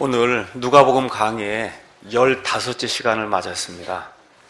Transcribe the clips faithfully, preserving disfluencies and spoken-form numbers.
오늘 누가복음 강의 열다섯째 시간을 맞았습니다.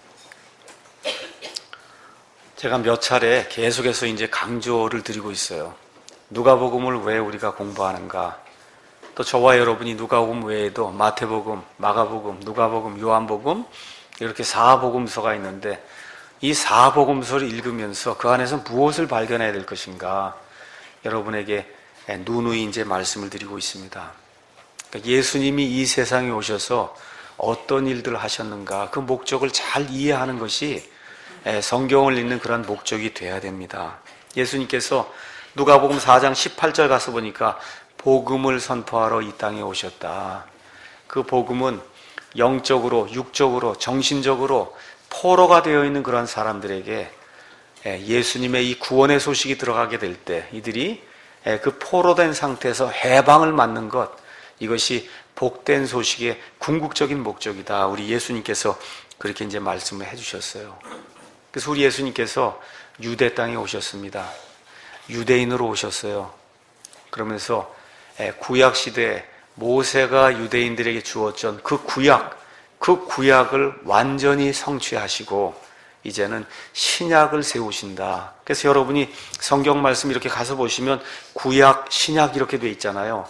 제가 몇 차례 계속해서 이제 강조를 드리고 있어요. 누가복음을 왜 우리가 공부하는가? 또 저와 여러분이 누가복음 외에도 마태복음, 마가복음, 누가복음, 요한복음 이렇게 사복음서가 있는데 이 사복음서를 읽으면서 그 안에서 무엇을 발견해야 될 것인가? 여러분에게 누누이 이제 말씀을 드리고 있습니다. 예수님이 이 세상에 오셔서 어떤 일들을 하셨는가, 그 목적을 잘 이해하는 것이 성경을 읽는 그런 목적이 돼야 됩니다. 예수님께서 누가복음 사 장 십팔 절 가서 보니까 복음을 선포하러 이 땅에 오셨다. 그 복음은 영적으로, 육적으로, 정신적으로 포로가 되어 있는 그런 사람들에게 예수님의 이 구원의 소식이 들어가게 될 때 이들이 그 포로된 상태에서 해방을 맞는 것, 이것이 복된 소식의 궁극적인 목적이다. 우리 예수님께서 그렇게 이제 말씀을 해주셨어요. 그래서 우리 예수님께서 유대 땅에 오셨습니다. 유대인으로 오셨어요. 그러면서 구약 시대에 모세가 유대인들에게 주었던 그 구약, 그 구약을 완전히 성취하시고 이제는 신약을 세우신다. 그래서 여러분이 성경 말씀 이렇게 가서 보시면 구약, 신약 이렇게 돼 있잖아요.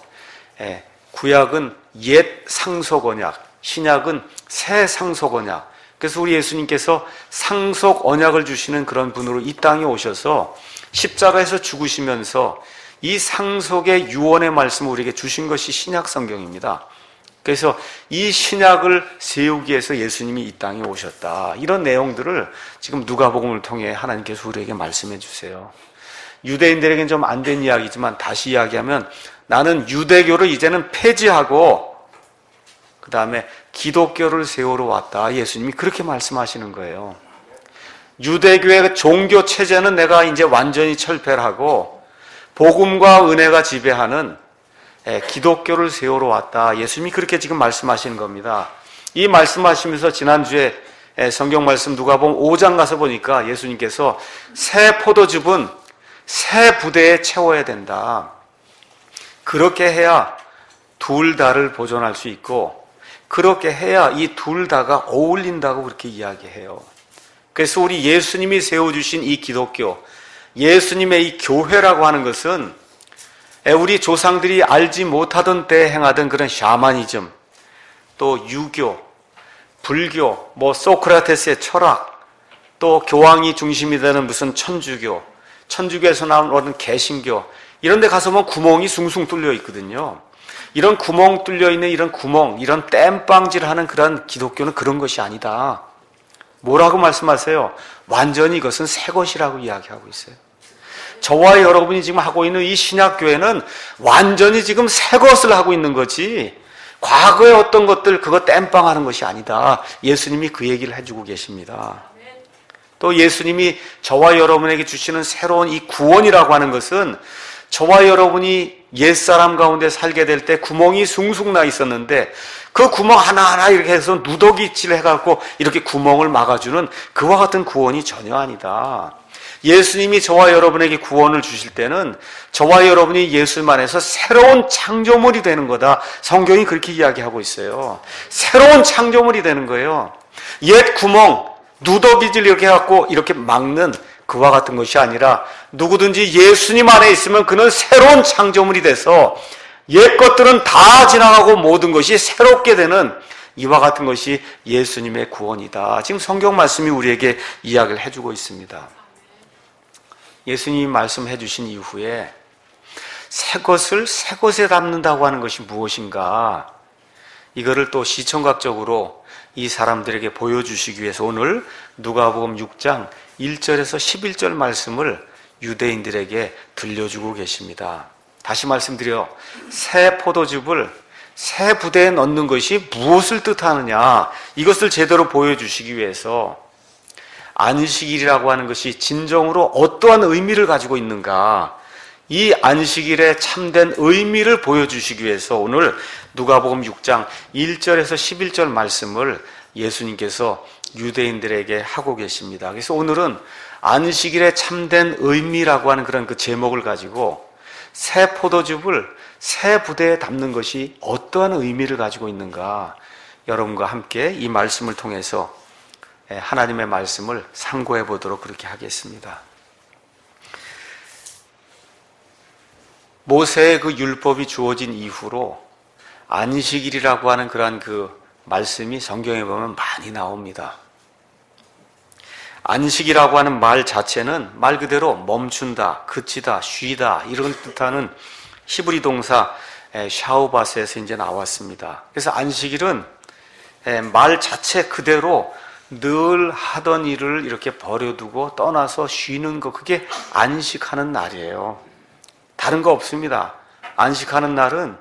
구약은 옛 상속 언약, 신약은 새 상속 언약. 그래서 우리 예수님께서 상속 언약을 주시는 그런 분으로 이 땅에 오셔서 십자가에서 죽으시면서 이 상속의 유언의 말씀을 우리에게 주신 것이 신약 성경입니다. 그래서 이 신약을 세우기 위해서 예수님이 이 땅에 오셨다. 이런 내용들을 지금 누가복음을 통해 하나님께서 우리에게 말씀해 주세요. 유대인들에게는 좀 안 된 이야기지만 다시 이야기하면 나는 유대교를 이제는 폐지하고 그 다음에 기독교를 세우러 왔다. 예수님이 그렇게 말씀하시는 거예요. 유대교의 종교 체제는 내가 이제 완전히 철폐를 하고 복음과 은혜가 지배하는 기독교를 세우러 왔다. 예수님이 그렇게 지금 말씀하시는 겁니다. 이 말씀하시면서 지난주에 성경 말씀 누가복음 오 장 가서 보니까 예수님께서 새 포도즙은 새 부대에 채워야 된다. 그렇게 해야 둘 다를 보존할 수 있고 그렇게 해야 이 둘 다가 어울린다고 그렇게 이야기해요. 그래서 우리 예수님이 세워주신 이 기독교, 예수님의 이 교회라고 하는 것은 우리 조상들이 알지 못하던 때에 행하던 그런 샤머니즘, 또 유교, 불교, 뭐 소크라테스의 철학, 또 교황이 중심이 되는 무슨 천주교, 천주교에서 나오는 개신교, 이런 데 가서 보면 구멍이 숭숭 뚫려 있거든요. 이런 구멍 뚫려 있는 이런 구멍, 이런 땜빵질하는 그런 기독교는 그런 것이 아니다. 뭐라고 말씀하세요? 완전히 이것은 새 것이라고 이야기하고 있어요. 저와 여러분이 지금 하고 있는 이 신약교회는 완전히 지금 새 것을 하고 있는 거지 과거의 어떤 것들 그거 땜빵하는 것이 아니다. 예수님이 그 얘기를 해주고 계십니다. 또 예수님이 저와 여러분에게 주시는 새로운 이 구원이라고 하는 것은 저와 여러분이 옛사람 가운데 살게 될 때 구멍이 숭숭 나 있었는데 그 구멍 하나하나 이렇게 해서 누더기질 해갖고 이렇게 구멍을 막아주는 그와 같은 구원이 전혀 아니다. 예수님이 저와 여러분에게 구원을 주실 때는 저와 여러분이 예수님 안에서 새로운 창조물이 되는 거다. 성경이 그렇게 이야기하고 있어요. 새로운 창조물이 되는 거예요. 옛 구멍, 누더기질 이렇게 해갖고 이렇게 막는 그와 같은 것이 아니라 누구든지 예수님 안에 있으면 그는 새로운 창조물이 돼서 옛 것들은 다 지나가고 모든 것이 새롭게 되는 이와 같은 것이 예수님의 구원이다. 지금 성경 말씀이 우리에게 이야기를 해주고 있습니다. 예수님이 말씀해 주신 이후에 새 것을 새 것에 담는다고 하는 것이 무엇인가? 이거를 또 시청각적으로 이 사람들에게 보여주시기 위해서 오늘 누가복음 육 장 일 절에서 십일 절 말씀을 유대인들에게 들려주고 계십니다. 다시 말씀드려, 새 포도즙을 새 부대에 넣는 것이 무엇을 뜻하느냐, 이것을 제대로 보여주시기 위해서 안식일이라고 하는 것이 진정으로 어떠한 의미를 가지고 있는가, 이 안식일의 참된 의미를 보여주시기 위해서 오늘 누가복음 육 장 일 절에서 십일 절 말씀을 예수님께서 유대인들에게 하고 계십니다. 그래서 오늘은 안식일의 참된 의미라고 하는 그런 그 제목을 가지고 새 포도즙을 새 부대에 담는 것이 어떠한 의미를 가지고 있는가, 여러분과 함께 이 말씀을 통해서 하나님의 말씀을 상고해 보도록 그렇게 하겠습니다. 모세의 그 율법이 주어진 이후로 안식일이라고 하는 그러한 그 말씀이 성경에 보면 많이 나옵니다. 안식이라고 하는 말 자체는 말 그대로 멈춘다, 그치다, 쉬다 이런 뜻하는 히브리 동사 샤우바스에서 이제 나왔습니다. 그래서 안식일은 말 자체 그대로 늘 하던 일을 이렇게 버려두고 떠나서 쉬는 거, 그게 안식하는 날이에요. 다른 거 없습니다. 안식하는 날은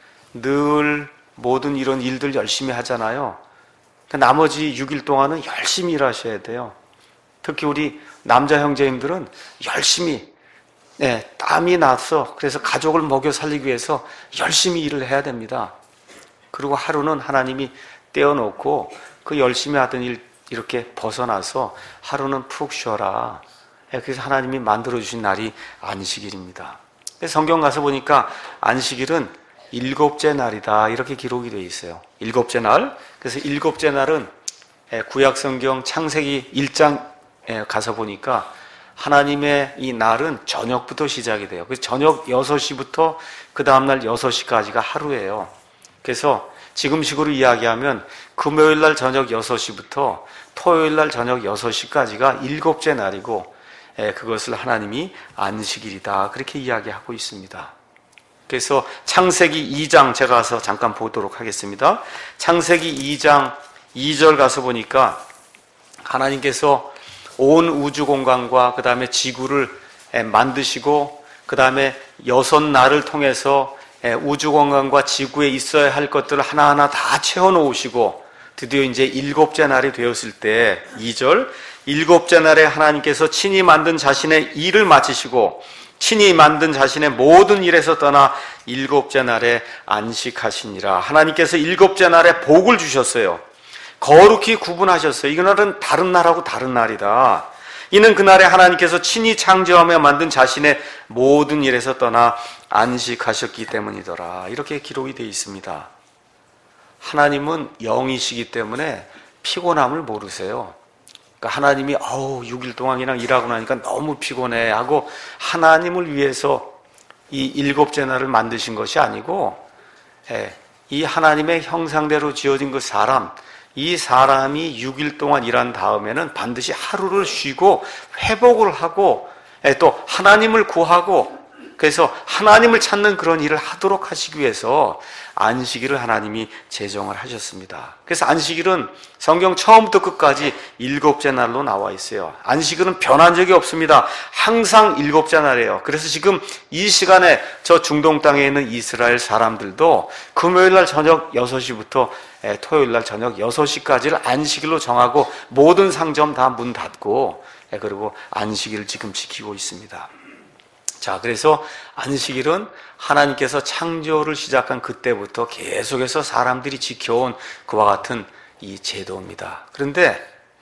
늘 모든 이런 일들 열심히 하잖아요. 나머지 육 일 동안은 열심히 일하셔야 돼요. 특히 우리 남자 형제님들은 열심히, 네, 땀이 나서 그래서 가족을 먹여 살리기 위해서 열심히 일을 해야 됩니다. 그리고 하루는 하나님이 떼어놓고 그 열심히 하던 일 이렇게 벗어나서 하루는 푹 쉬어라. 그래서 하나님이 만들어주신 날이 안식일입니다. 성경 가서 보니까 안식일은 일곱째 날이다 이렇게 기록이 되어 있어요. 일곱째 날. 그래서 일곱째 날은 구약 성경 창세기 일 장에 가서 보니까 하나님의 이 날은 저녁부터 시작이 돼요. 그래서 저녁 여섯 시부터 그 다음날 여섯 시까지가 하루예요. 그래서 지금식으로 이야기하면 금요일 날 저녁 여섯 시부터 토요일 날 저녁 여섯 시까지가 일곱째 날이고 그것을 하나님이 안식일이다 그렇게 이야기하고 있습니다. 그래서 창세기 이 장 제가 가서 잠깐 보도록 하겠습니다. 창세기 이 장 이 절 가서 보니까 하나님께서 온 우주 공간과 그 다음에 지구를 만드시고 그 다음에 여섯 날을 통해서 우주 공간과 지구에 있어야 할 것들을 하나하나 다 채워놓으시고 드디어 이제 일곱째 날이 되었을 때 이 절 일곱째 날에 하나님께서 친히 만든 자신의 일을 마치시고 친히 만든 자신의 모든 일에서 떠나 일곱째 날에 안식하시니라. 하나님께서 일곱째 날에 복을 주셨어요. 거룩히 구분하셨어요. 이날은 다른 날하고 다른 날이다. 이는 그날에 하나님께서 친히 창조하며 만든 자신의 모든 일에서 떠나 안식하셨기 때문이더라. 이렇게 기록이 되어 있습니다. 하나님은 영이시기 때문에 피곤함을 모르세요. 그러니까 하나님이 어우 육 일 동안 그냥 일하고 나니까 너무 피곤해 하고 하나님을 위해서 이 일곱째 날을 만드신 것이 아니고 이 하나님의 형상대로 지어진 그 사람, 이 사람이 육 일 동안 일한 다음에는 반드시 하루를 쉬고 회복을 하고 또 하나님을 구하고 그래서 하나님을 찾는 그런 일을 하도록 하시기 위해서 안식일을 하나님이 제정을 하셨습니다. 그래서 안식일은 성경 처음부터 끝까지 일곱째 날로 나와 있어요. 안식일은 변한 적이 없습니다. 항상 일곱째 날이에요. 그래서 지금 이 시간에 저 중동 땅에 있는 이스라엘 사람들도 금요일 날 저녁 여섯 시부터 토요일 날 저녁 여섯 시까지를 안식일로 정하고 모든 상점 다 문 닫고 그리고 안식일을 지금 지키고 있습니다. 자, 그래서 안식일은 하나님께서 창조를 시작한 그때부터 계속해서 사람들이 지켜온 그와 같은 이 제도입니다. 그런데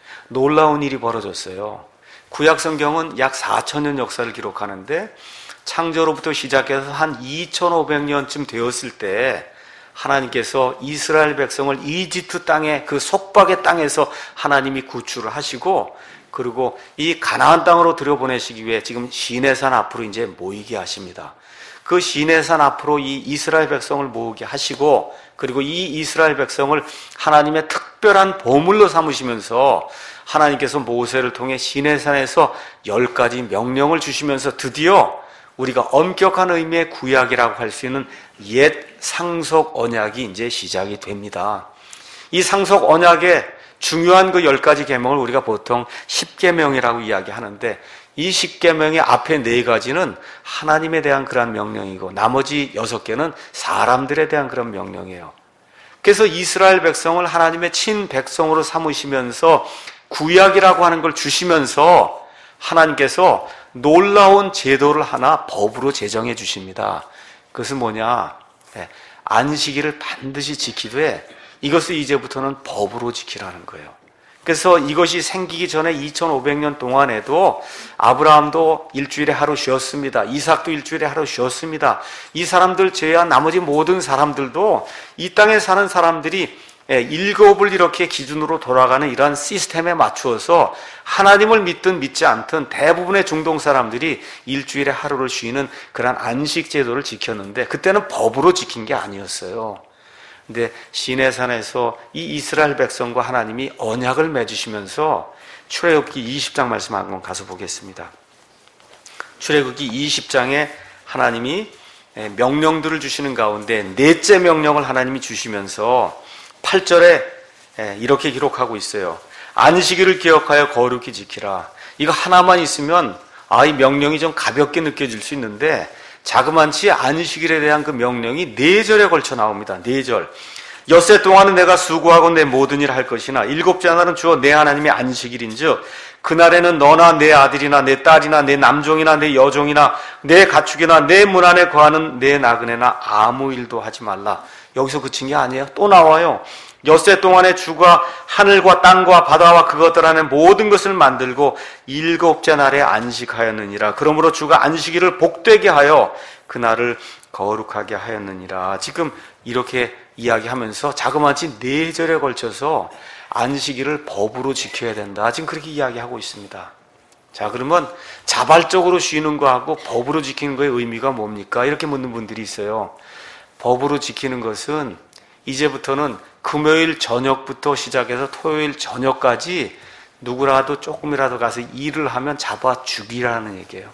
놀라운 일이 벌어졌어요. 구약 성경은 약 사천 년 역사를 기록하는데 창조로부터 시작해서 한 이천오백 년쯤 되었을 때 하나님께서 이스라엘 백성을 이집트 땅에 그 속박의 땅에서 하나님이 구출을 하시고 그리고 이 가나안 땅으로 들여보내시기 위해 지금 시내산 앞으로 이제 모이게 하십니다. 그 시내산 앞으로 이 이스라엘 백성을 모으게 하시고 그리고 이 이스라엘 백성을 하나님의 특별한 보물로 삼으시면서 하나님께서 모세를 통해 시내산에서 열 가지 명령을 주시면서 드디어 우리가 엄격한 의미의 구약이라고 할 수 있는 옛 상속 언약이 이제 시작이 됩니다. 이 상속 언약의 중요한 그 열 가지 계명을 우리가 보통 십계명이라고 이야기하는데 이 십계명의 앞에 네 가지는 하나님에 대한 그런 명령이고 나머지 여섯 개는 사람들에 대한 그런 명령이에요. 그래서 이스라엘 백성을 하나님의 친백성으로 삼으시면서 구약이라고 하는 걸 주시면서 하나님께서 놀라운 제도를 하나 법으로 제정해 주십니다. 그것은 뭐냐? 안식일을 반드시 지키되 이것을 이제부터는 법으로 지키라는 거예요. 그래서 이것이 생기기 전에 이천오백 년 동안에도 아브라함도 일주일에 하루 쉬었습니다. 이삭도 일주일에 하루 쉬었습니다. 이 사람들 제외한 나머지 모든 사람들도 이 땅에 사는 사람들이 일곱을 이렇게 기준으로 돌아가는 이러한 시스템에 맞추어서 하나님을 믿든 믿지 않든 대부분의 중동 사람들이 일주일에 하루를 쉬는 그런 안식 제도를 지켰는데 그때는 법으로 지킨 게 아니었어요. 근데 시내산에서 이 이스라엘 백성과 하나님이 언약을 맺으시면서 출애굽기 이십 장 말씀 한번 가서 보겠습니다. 출애굽기 이십 장에 하나님이 명령들을 주시는 가운데 넷째 명령을 하나님이 주시면서 팔 절에 이렇게 기록하고 있어요. 안식일을 기억하여 거룩히 지키라. 이거 하나만 있으면 아, 이 명령이 좀 가볍게 느껴질 수 있는데 자그만치 안식일에 대한 그 명령이 네 절에 걸쳐 나옵니다. 네 절. 엿새 동안은 내가 수고하고 내 모든 일을 할 것이나 일곱째 날은 주어 내 하나님의 안식일인즉 그날에는 너나 내 아들이나 내 딸이나 내 남종이나 내 여종이나 내 가축이나 내 문 안에 거하는 내 나그네나 아무 일도 하지 말라. 여기서 그친 게 아니에요. 또 나와요. 엿새 동안에 주가 하늘과 땅과 바다와 그것들 안에 모든 것을 만들고 일곱째 날에 안식하였느니라. 그러므로 주가 안식일을 복되게 하여 그날을 거룩하게 하였느니라. 지금 이렇게 이야기하면서 자그마치 네 절에 걸쳐서 안식일을 법으로 지켜야 된다. 지금 그렇게 이야기하고 있습니다. 자, 그러면 자발적으로 쉬는 거하고 법으로 지키는 거의 의미가 뭡니까? 이렇게 묻는 분들이 있어요. 법으로 지키는 것은 이제부터는 금요일 저녁부터 시작해서 토요일 저녁까지 누구라도 조금이라도 가서 일을 하면 잡아 죽이라는 얘기예요.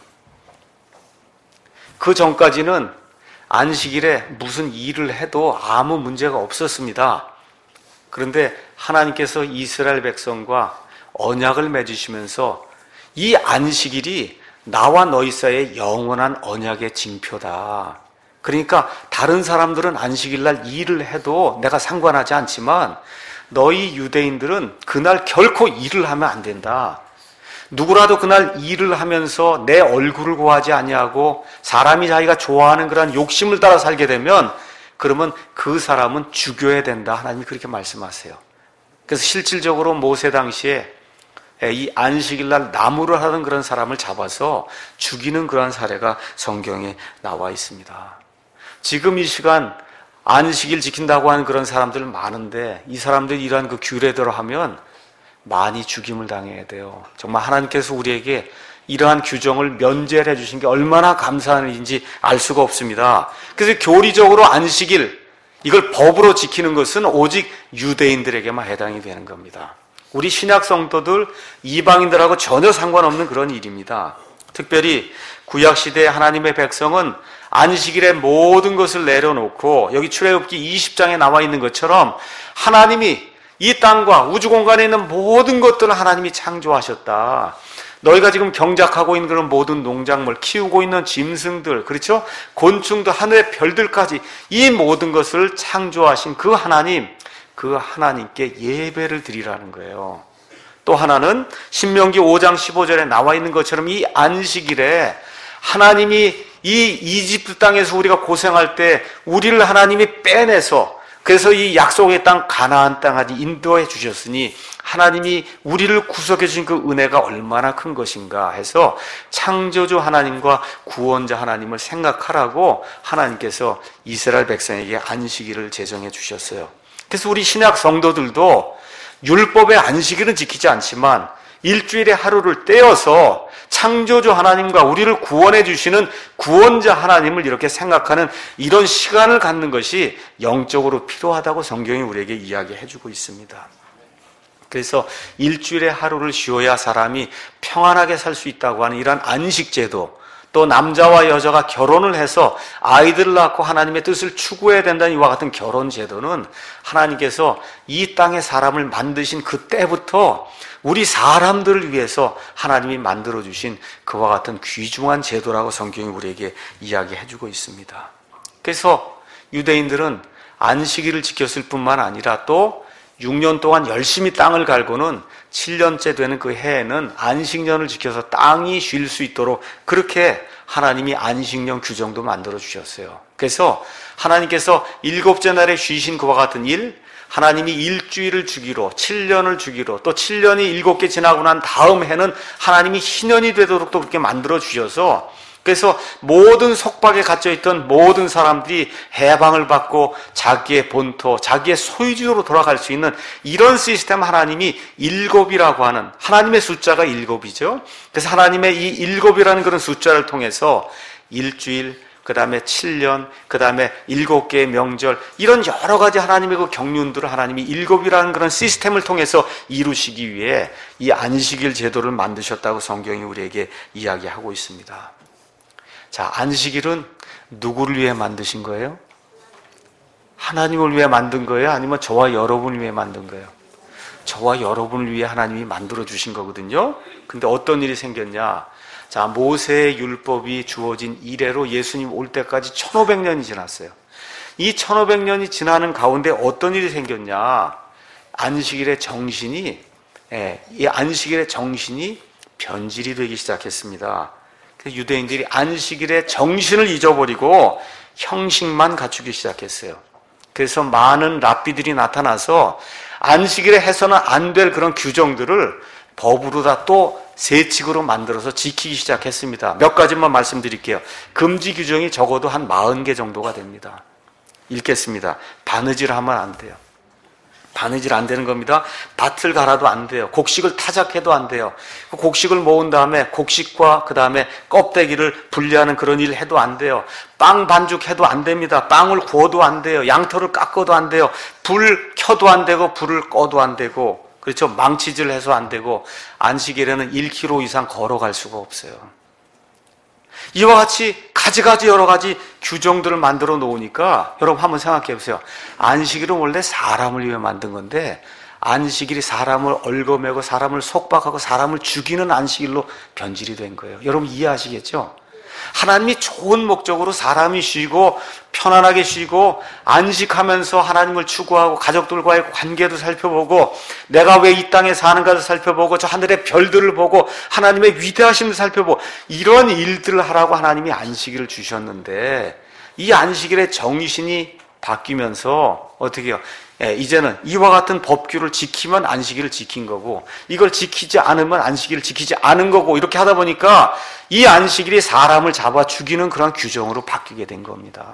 그 전까지는 안식일에 무슨 일을 해도 아무 문제가 없었습니다. 그런데 하나님께서 이스라엘 백성과 언약을 맺으시면서 이 안식일이 나와 너희 사이의 영원한 언약의 징표다. 그러니까 다른 사람들은 안식일날 일을 해도 내가 상관하지 않지만 너희 유대인들은 그날 결코 일을 하면 안 된다. 누구라도 그날 일을 하면서 내 얼굴을 구하지 아니하고 사람이 자기가 좋아하는 그런 욕심을 따라 살게 되면 그러면 그 사람은 죽여야 된다. 하나님이 그렇게 말씀하세요. 그래서 실질적으로 모세 당시에 이 안식일날 나무를 하던 그런 사람을 잡아서 죽이는 그런 사례가 성경에 나와 있습니다. 지금 이 시간 안식일 지킨다고 하는 그런 사람들 많은데 이 사람들이 이러한 그 규례대로 하면 많이 죽임을 당해야 돼요. 정말 하나님께서 우리에게 이러한 규정을 면제를 해주신 게 얼마나 감사한 일인지 알 수가 없습니다. 그래서 교리적으로 안식일, 이걸 법으로 지키는 것은 오직 유대인들에게만 해당이 되는 겁니다. 우리 신약 성도들, 이방인들하고 전혀 상관없는 그런 일입니다. 특별히 구약시대의 하나님의 백성은 안식일에 모든 것을 내려놓고 여기 출애굽기 이십 장에 나와 있는 것처럼 하나님이 이 땅과 우주 공간에 있는 모든 것들을 하나님이 창조하셨다. 너희가 지금 경작하고 있는 그런 모든 농작물, 키우고 있는 짐승들, 그렇죠? 곤충도 하늘의 별들까지 이 모든 것을 창조하신 그 하나님, 그 하나님께 예배를 드리라는 거예요. 또 하나는 신명기 오 장 십오 절에 나와 있는 것처럼 이 안식일에 하나님이 이 이집트 땅에서 우리가 고생할 때 우리를 하나님이 빼내서 그래서 이 약속의 땅 가나안 땅까지 인도해 주셨으니 하나님이 우리를 구속해 주신 그 은혜가 얼마나 큰 것인가 해서 창조주 하나님과 구원자 하나님을 생각하라고 하나님께서 이스라엘 백성에게 안식일을 제정해 주셨어요. 그래서 우리 신약 성도들도 율법의 안식일은 지키지 않지만 일주일에 하루를 떼어서 창조주 하나님과 우리를 구원해 주시는 구원자 하나님을 이렇게 생각하는 이런 시간을 갖는 것이 영적으로 필요하다고 성경이 우리에게 이야기해 주고 있습니다. 그래서 일주일에 하루를 쉬어야 사람이 평안하게 살 수 있다고 하는 이런 안식제도, 또 남자와 여자가 결혼을 해서 아이들을 낳고 하나님의 뜻을 추구해야 된다는 이와 같은 결혼제도는 하나님께서 이 땅에 사람을 만드신 그때부터 우리 사람들을 위해서 하나님이 만들어주신 그와 같은 귀중한 제도라고 성경이 우리에게 이야기해주고 있습니다. 그래서 유대인들은 안식일을 지켰을 뿐만 아니라 또 육 년 동안 열심히 땅을 갈고는 칠 년째 되는 그 해에는 안식년을 지켜서 땅이 쉴 수 있도록 그렇게 하나님이 안식년 규정도 만들어 주셨어요. 그래서 하나님께서 일곱째 날에 쉬신 그와 같은 일, 하나님이 일주일을 주기로, 칠 년을 주기로, 또 칠 년이 일곱 개 지나고 난 다음 해는 하나님이 희년이 되도록 또 그렇게 만들어 주셔서, 그래서 모든 속박에 갇혀있던 모든 사람들이 해방을 받고 자기의 본토, 자기의 소유지로 돌아갈 수 있는 이런 시스템, 하나님이 일곱이라고 하는, 하나님의 숫자가 일곱이죠. 그래서 하나님의 이 일곱이라는 그런 숫자를 통해서 일주일, 그 다음에 칠 년, 그 다음에 일곱 개의 명절, 이런 여러 가지 하나님의 그 경륜들을 하나님이 일곱이라는 그런 시스템을 통해서 이루시기 위해 이 안식일 제도를 만드셨다고 성경이 우리에게 이야기하고 있습니다. 자, 안식일은 누구를 위해 만드신 거예요? 하나님을 위해 만든 거예요? 아니면 저와 여러분을 위해 만든 거예요? 저와 여러분을 위해 하나님이 만들어 주신 거거든요. 근데 어떤 일이 생겼냐? 자, 모세의 율법이 주어진 이래로 예수님 올 때까지 천오백 년이 지났어요. 이 천오백 년이 지나는 가운데 어떤 일이 생겼냐? 안식일의 정신이, 예, 이 안식일의 정신이 변질이 되기 시작했습니다. 유대인들이 안식일의 정신을 잊어버리고 형식만 갖추기 시작했어요. 그래서 많은 랍비들이 나타나서 안식일에 해서는 안 될 그런 규정들을 법으로 다 또 새 칙으로 만들어서 지키기 시작했습니다. 몇 가지만 말씀드릴게요. 금지 규정이 적어도 한 사십 개 정도가 됩니다. 읽겠습니다. 바느질 하면 안 돼요. 바느질 안 되는 겁니다. 밭을 갈아도 안 돼요. 곡식을 타작해도 안 돼요. 곡식을 모은 다음에 곡식과 그 다음에 껍데기를 분리하는 그런 일을 해도 안 돼요. 빵 반죽해도 안 됩니다. 빵을 구워도 안 돼요. 양털을 깎아도 안 돼요. 불 켜도 안 되고 불을 꺼도 안 되고, 그렇죠. 망치질 해서 안 되고, 안식일에는 일 킬로미터 이상 걸어갈 수가 없어요. 이와 같이 가지가지 여러 가지 규정들을 만들어 놓으니까 여러분 한번 생각해 보세요. 안식일은 원래 사람을 위해 만든 건데 안식일이 사람을 얽어매고 사람을 속박하고 사람을 죽이는 안식일로 변질이 된 거예요. 여러분 이해하시겠죠? 하나님이 좋은 목적으로 사람이 쉬고 편안하게 쉬고 안식하면서 하나님을 추구하고 가족들과의 관계도 살펴보고 내가 왜 이 땅에 사는가도 살펴보고 저 하늘의 별들을 보고 하나님의 위대하심을 살펴보고 이런 일들을 하라고 하나님이 안식일을 주셨는데 이 안식일의 정신이 바뀌면서 어떻게 해요? 예, 이제는 이와 같은 법규를 지키면 안식일을 지킨 거고 이걸 지키지 않으면 안식일을 지키지 않은 거고 이렇게 하다 보니까 이 안식일이 사람을 잡아 죽이는 그런 규정으로 바뀌게 된 겁니다.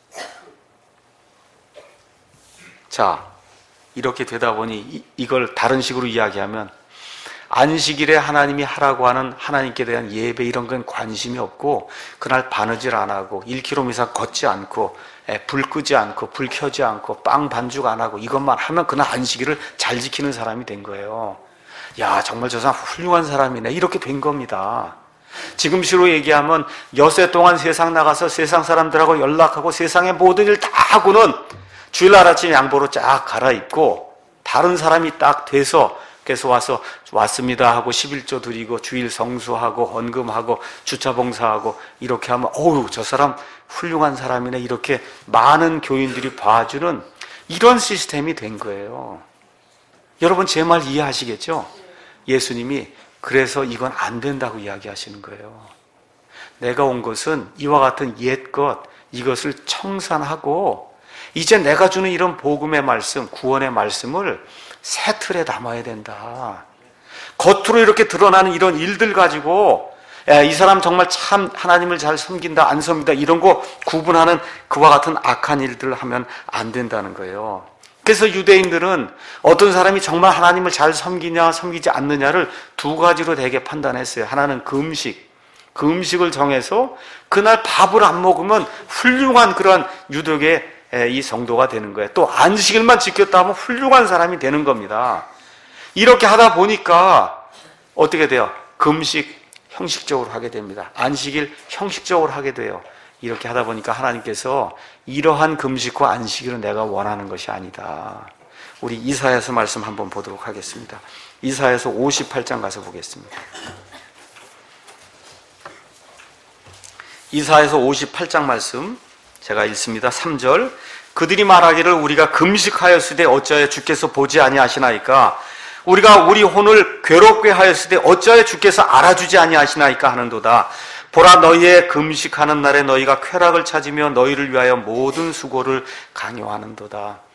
자, 이렇게 되다 보니 이, 이걸 다른 식으로 이야기하면 안식일에 하나님이 하라고 하는 하나님께 대한 예배 이런 건 관심이 없고 그날 바느질 안 하고 일 킬로미터 이상 걷지 않고 불 끄지 않고 불 켜지 않고 빵 반죽 안 하고 이것만 하면 그날 안식일을 잘 지키는 사람이 된 거예요. 야, 정말 저 사람 훌륭한 사람이네. 이렇게 된 겁니다. 지금식으로 얘기하면 여세 동안 세상 나가서 세상 사람들하고 연락하고 세상의 모든 일 다 하고는 주일날 아침 양보로 쫙 갈아입고 다른 사람이 딱 돼서 그래서 와서 왔습니다 하고 십일조 드리고 주일 성수하고 헌금하고 주차 봉사하고 이렇게 하면 어우 저 사람 훌륭한 사람이네 이렇게 많은 교인들이 봐주는 이런 시스템이 된 거예요. 여러분 제 말 이해하시겠죠? 예수님이 그래서 이건 안 된다고 이야기하시는 거예요. 내가 온 것은 이와 같은 옛것 이것을 청산하고 이제 내가 주는 이런 복음의 말씀 구원의 말씀을 새 틀에 담아야 된다. 겉으로 이렇게 드러나는 이런 일들 가지고 야, 이 사람 정말 참 하나님을 잘 섬긴다 안 섬긴다 이런 거 구분하는 그와 같은 악한 일들을 하면 안 된다는 거예요. 그래서 유대인들은 어떤 사람이 정말 하나님을 잘 섬기냐 섬기지 않느냐를 두 가지로 되게 판단했어요. 하나는 금식, 그 음식을 정해서 그날 밥을 안 먹으면 훌륭한 그런 유독의 이 성도가 되는 거예요. 또 안식일만 지켰다 하면 훌륭한 사람이 되는 겁니다. 이렇게 하다 보니까 어떻게 돼요? 금식 형식적으로 하게 됩니다. 안식일 형식적으로 하게 돼요. 이렇게 하다 보니까 하나님께서 이러한 금식과 안식일은 내가 원하는 것이 아니다. 우리 이사야서 말씀 한번 보도록 하겠습니다. 이사야서 오십팔 장 가서 보겠습니다. 이사야서 오십팔 장 말씀 제가 읽습니다. 삼 절 그들이 말하기를 우리가 금식하였으되 어찌하여 주께서 보지 아니하시나이까 우리가 우리 혼을 괴롭게 하였으되 어찌하여 주께서 알아주지 아니하시나이까 하는도다. 보라 너희의 금식하는 날에 너희가 쾌락을 찾으며 너희를 위하여 모든 수고를 강요하는도다.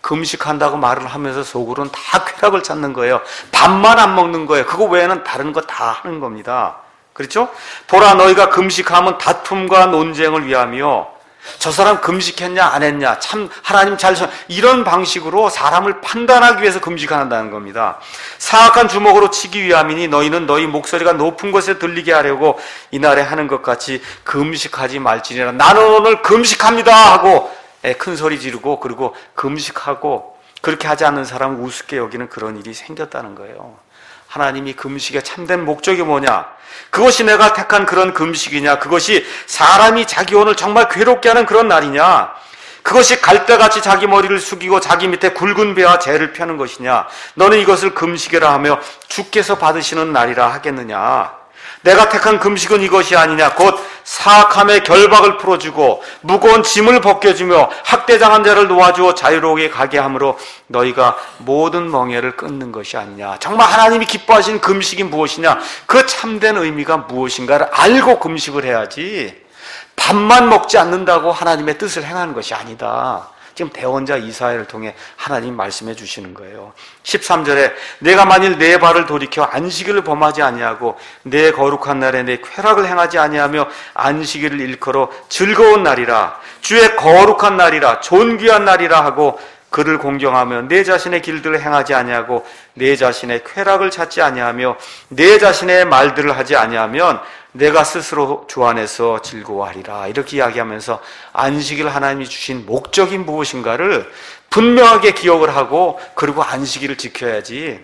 금식한다고 말을 하면서 속으로는 다 쾌락을 찾는 거예요. 밥만 안 먹는 거예요. 그거 외에는 다른 거 다 하는 겁니다. 그렇죠? 보라, 너희가 금식하면 다툼과 논쟁을 위하며, 저 사람 금식했냐 안 했냐, 참 하나님 잘 이런 방식으로 사람을 판단하기 위해서 금식한다는 겁니다. 사악한 주먹으로 치기 위함이니 너희는 너희 목소리가 높은 곳에 들리게 하려고 이날에 하는 것 같이 금식하지 말지니라. 나는 오늘 금식합니다 하고 큰 소리 지르고, 그리고 금식하고 그렇게 하지 않는 사람을 우습게 여기는 그런 일이 생겼다는 거예요. 하나님이 금식의 참된 목적이 뭐냐? 그것이 내가 택한 그런 금식이냐? 그것이 사람이 자기 오늘 정말 괴롭게 하는 그런 날이냐? 그것이 갈대같이 자기 머리를 숙이고 자기 밑에 굵은 배와 재를 펴는 것이냐? 너는 이것을 금식이라 하며 주께서 받으시는 날이라 하겠느냐? 내가 택한 금식은 이것이 아니냐? 곧 사악함의 결박을 풀어주고 무거운 짐을 벗겨주며 학대당한 자를 놓아주어 자유롭게 가게 함으로 너희가 모든 멍에를 끊는 것이 아니냐? 정말 하나님이 기뻐하시는 금식이 무엇이냐? 그 참된 의미가 무엇인가를 알고 금식을 해야지, 밥만 먹지 않는다고 하나님의 뜻을 행하는 것이 아니다. 지금 대언자 이사야를 통해 하나님 말씀해 주시는 거예요. 십삼 절에 내가 만일 내 발을 돌이켜 안식일을 범하지 아니하고 내 거룩한 날에 내 쾌락을 행하지 아니하며 안식일을 일컬어 즐거운 날이라, 주의 거룩한 날이라, 존귀한 날이라 하고 그를 공경하며 내 자신의 길들을 행하지 아니하고 내 자신의 쾌락을 찾지 아니하며 내 자신의 말들을 하지 아니하면 내가 스스로 주 안에서 즐거워하리라. 이렇게 이야기하면서 안식일 하나님이 주신 목적이 무엇인가를 분명하게 기억을 하고, 그리고 안식일을 지켜야지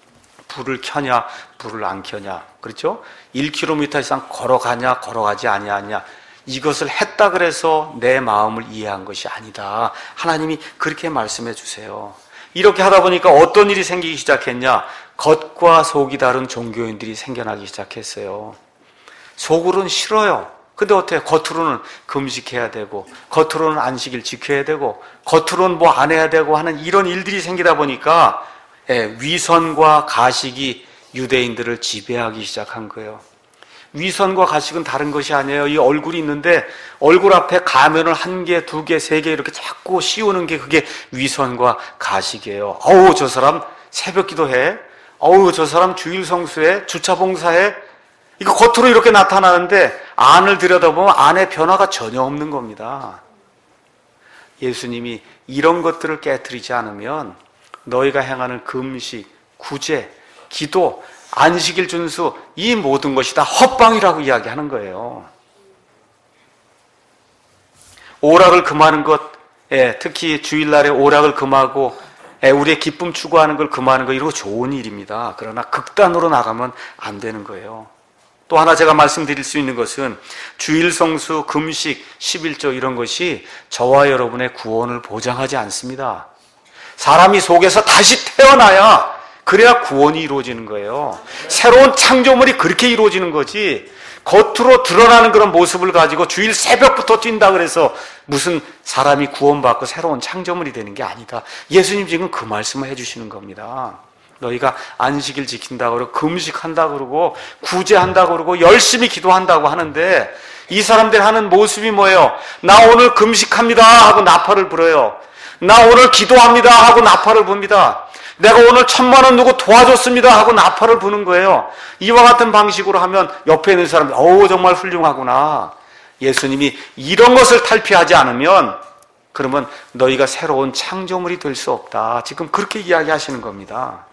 불을 켜냐 불을 안 켜냐, 그렇죠? 일 킬로미터 이상 걸어가냐 걸어가지 아니하냐, 이것을 했다 그래서 내 마음을 이해한 것이 아니다. 하나님이 그렇게 말씀해 주세요. 이렇게 하다 보니까 어떤 일이 생기기 시작했냐? 겉과 속이 다른 종교인들이 생겨나기 시작했어요. 속으로는 싫어요. 근데 어떻게 겉으로는 금식해야 되고, 겉으로는 안식일 지켜야 되고, 겉으로는 뭐 안 해야 되고 하는 이런 일들이 생기다 보니까 위선과 가식이 유대인들을 지배하기 시작한 거예요. 위선과 가식은 다른 것이 아니에요. 이 얼굴이 있는데 얼굴 앞에 가면을 한 개, 두 개, 세 개 이렇게 자꾸 씌우는 게 그게 위선과 가식이에요. 어우, 저 사람 새벽 기도해. 어우, 저 사람 주일 성수해. 주차 봉사해. 이거 겉으로 이렇게 나타나는데 안을 들여다보면 안에 변화가 전혀 없는 겁니다. 예수님이 이런 것들을 깨트리지 않으면 너희가 행하는 금식, 구제, 기도, 안식일 준수, 이 모든 것이 다 헛방이라고 이야기하는 거예요. 오락을 금하는 것, 예, 특히 주일날에 오락을 금하고 예, 우리의 기쁨 추구하는 걸 금하는 거, 이거 좋은 일입니다. 그러나 극단으로 나가면 안 되는 거예요. 또 하나 제가 말씀드릴 수 있는 것은 주일 성수, 금식, 십일조 이런 것이 저와 여러분의 구원을 보장하지 않습니다. 사람이 속에서 다시 태어나야, 그래야 구원이 이루어지는 거예요. 새로운 창조물이 그렇게 이루어지는 거지, 겉으로 드러나는 그런 모습을 가지고 주일 새벽부터 뛴다 그래서 무슨 사람이 구원받고 새로운 창조물이 되는 게 아니다. 예수님 지금 그 말씀을 해주시는 겁니다. 너희가 안식일 지킨다고 그러고 금식한다고 그러고 구제한다고 그러고 열심히 기도한다고 하는데, 이 사람들 하는 모습이 뭐예요? 나 오늘 금식합니다 하고 나팔을 불어요. 나 오늘 기도합니다 하고 나팔을 붑니다. 내가 오늘 천만 원 누구 도와줬습니다 하고 나팔을 부는 거예요. 이와 같은 방식으로 하면 옆에 있는 사람이 어우 정말 훌륭하구나. 예수님이 이런 것을 탈피하지 않으면 그러면 너희가 새로운 창조물이 될 수 없다. 지금 그렇게 이야기하시는 겁니다.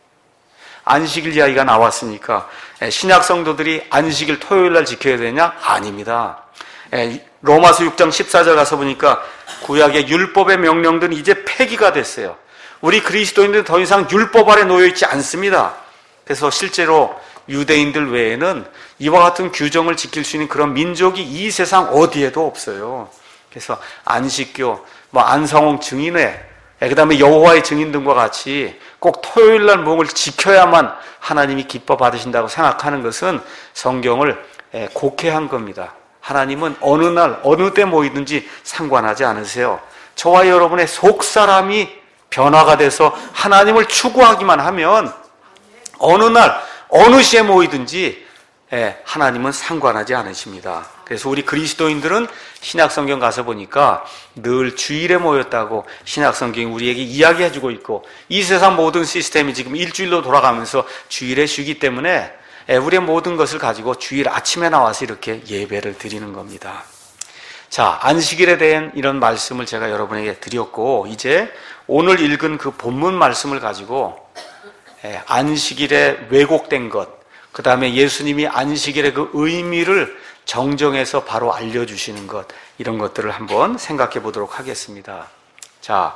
안식일 이야기가 나왔으니까 신약 성도들이 안식일 토요일날 지켜야 되냐? 아닙니다. 로마서 육 장 십사 절 가서 보니까 구약의 율법의 명령들은 이제 폐기가 됐어요. 우리 그리스도인들은 더 이상 율법 아래 놓여있지 않습니다. 그래서 실제로 유대인들 외에는 이와 같은 규정을 지킬 수 있는 그런 민족이 이 세상 어디에도 없어요. 그래서 안식교, 뭐 안성홍 증인회, 그 다음에 여호와의 증인 등과 같이 꼭 토요일날 뭔가를 지켜야만 하나님이 기뻐 받으신다고 생각하는 것은 성경을 곡해한 겁니다. 하나님은 어느 날 어느 때 모이든지 상관하지 않으세요. 저와 여러분의 속사람이 변화가 돼서 하나님을 추구하기만 하면 어느 날 어느 시에 모이든지 하나님은 상관하지 않으십니다. 그래서 우리 그리스도인들은 신약성경 가서 보니까 늘 주일에 모였다고 신약성경이 우리에게 이야기해주고 있고, 이 세상 모든 시스템이 지금 일주일로 돌아가면서 주일에 쉬기 때문에 우리의 모든 것을 가지고 주일 아침에 나와서 이렇게 예배를 드리는 겁니다. 자, 안식일에 대한 이런 말씀을 제가 여러분에게 드렸고, 이제 오늘 읽은 그 본문 말씀을 가지고 안식일에 왜곡된 것, 그 다음에 예수님이 안식일의 그 의미를 정정해서 바로 알려주시는 것, 이런 것들을 한번 생각해 보도록 하겠습니다. 자,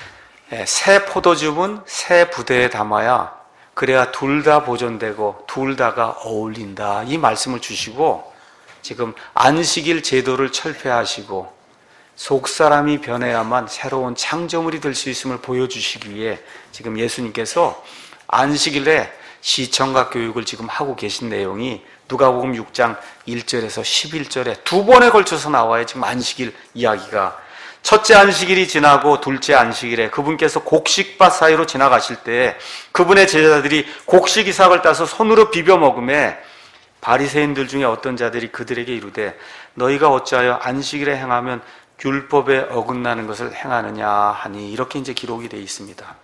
새 포도즙은 새 부대에 담아야 그래야 둘 다 보존되고 둘 다가 어울린다, 이 말씀을 주시고, 지금 안식일 제도를 철폐하시고 속사람이 변해야만 새로운 창조물이 될 수 있음을 보여주시기 위해 지금 예수님께서 안식일에 시청각 교육을 지금 하고 계신 내용이 누가복음 육 장 일 절에서 십일 절에 두 번에 걸쳐서 나와요. 지금 안식일 이야기가. 첫째 안식일이 지나고 둘째 안식일에 그분께서 곡식밭 사이로 지나가실 때 그분의 제자들이 곡식 이삭을 따서 손으로 비벼 먹음에 바리새인들 중에 어떤 자들이 그들에게 이르되 너희가 어찌하여 안식일에 행하면 율법에 어긋나는 것을 행하느냐 하니, 이렇게 이제 기록이 되어 있습니다.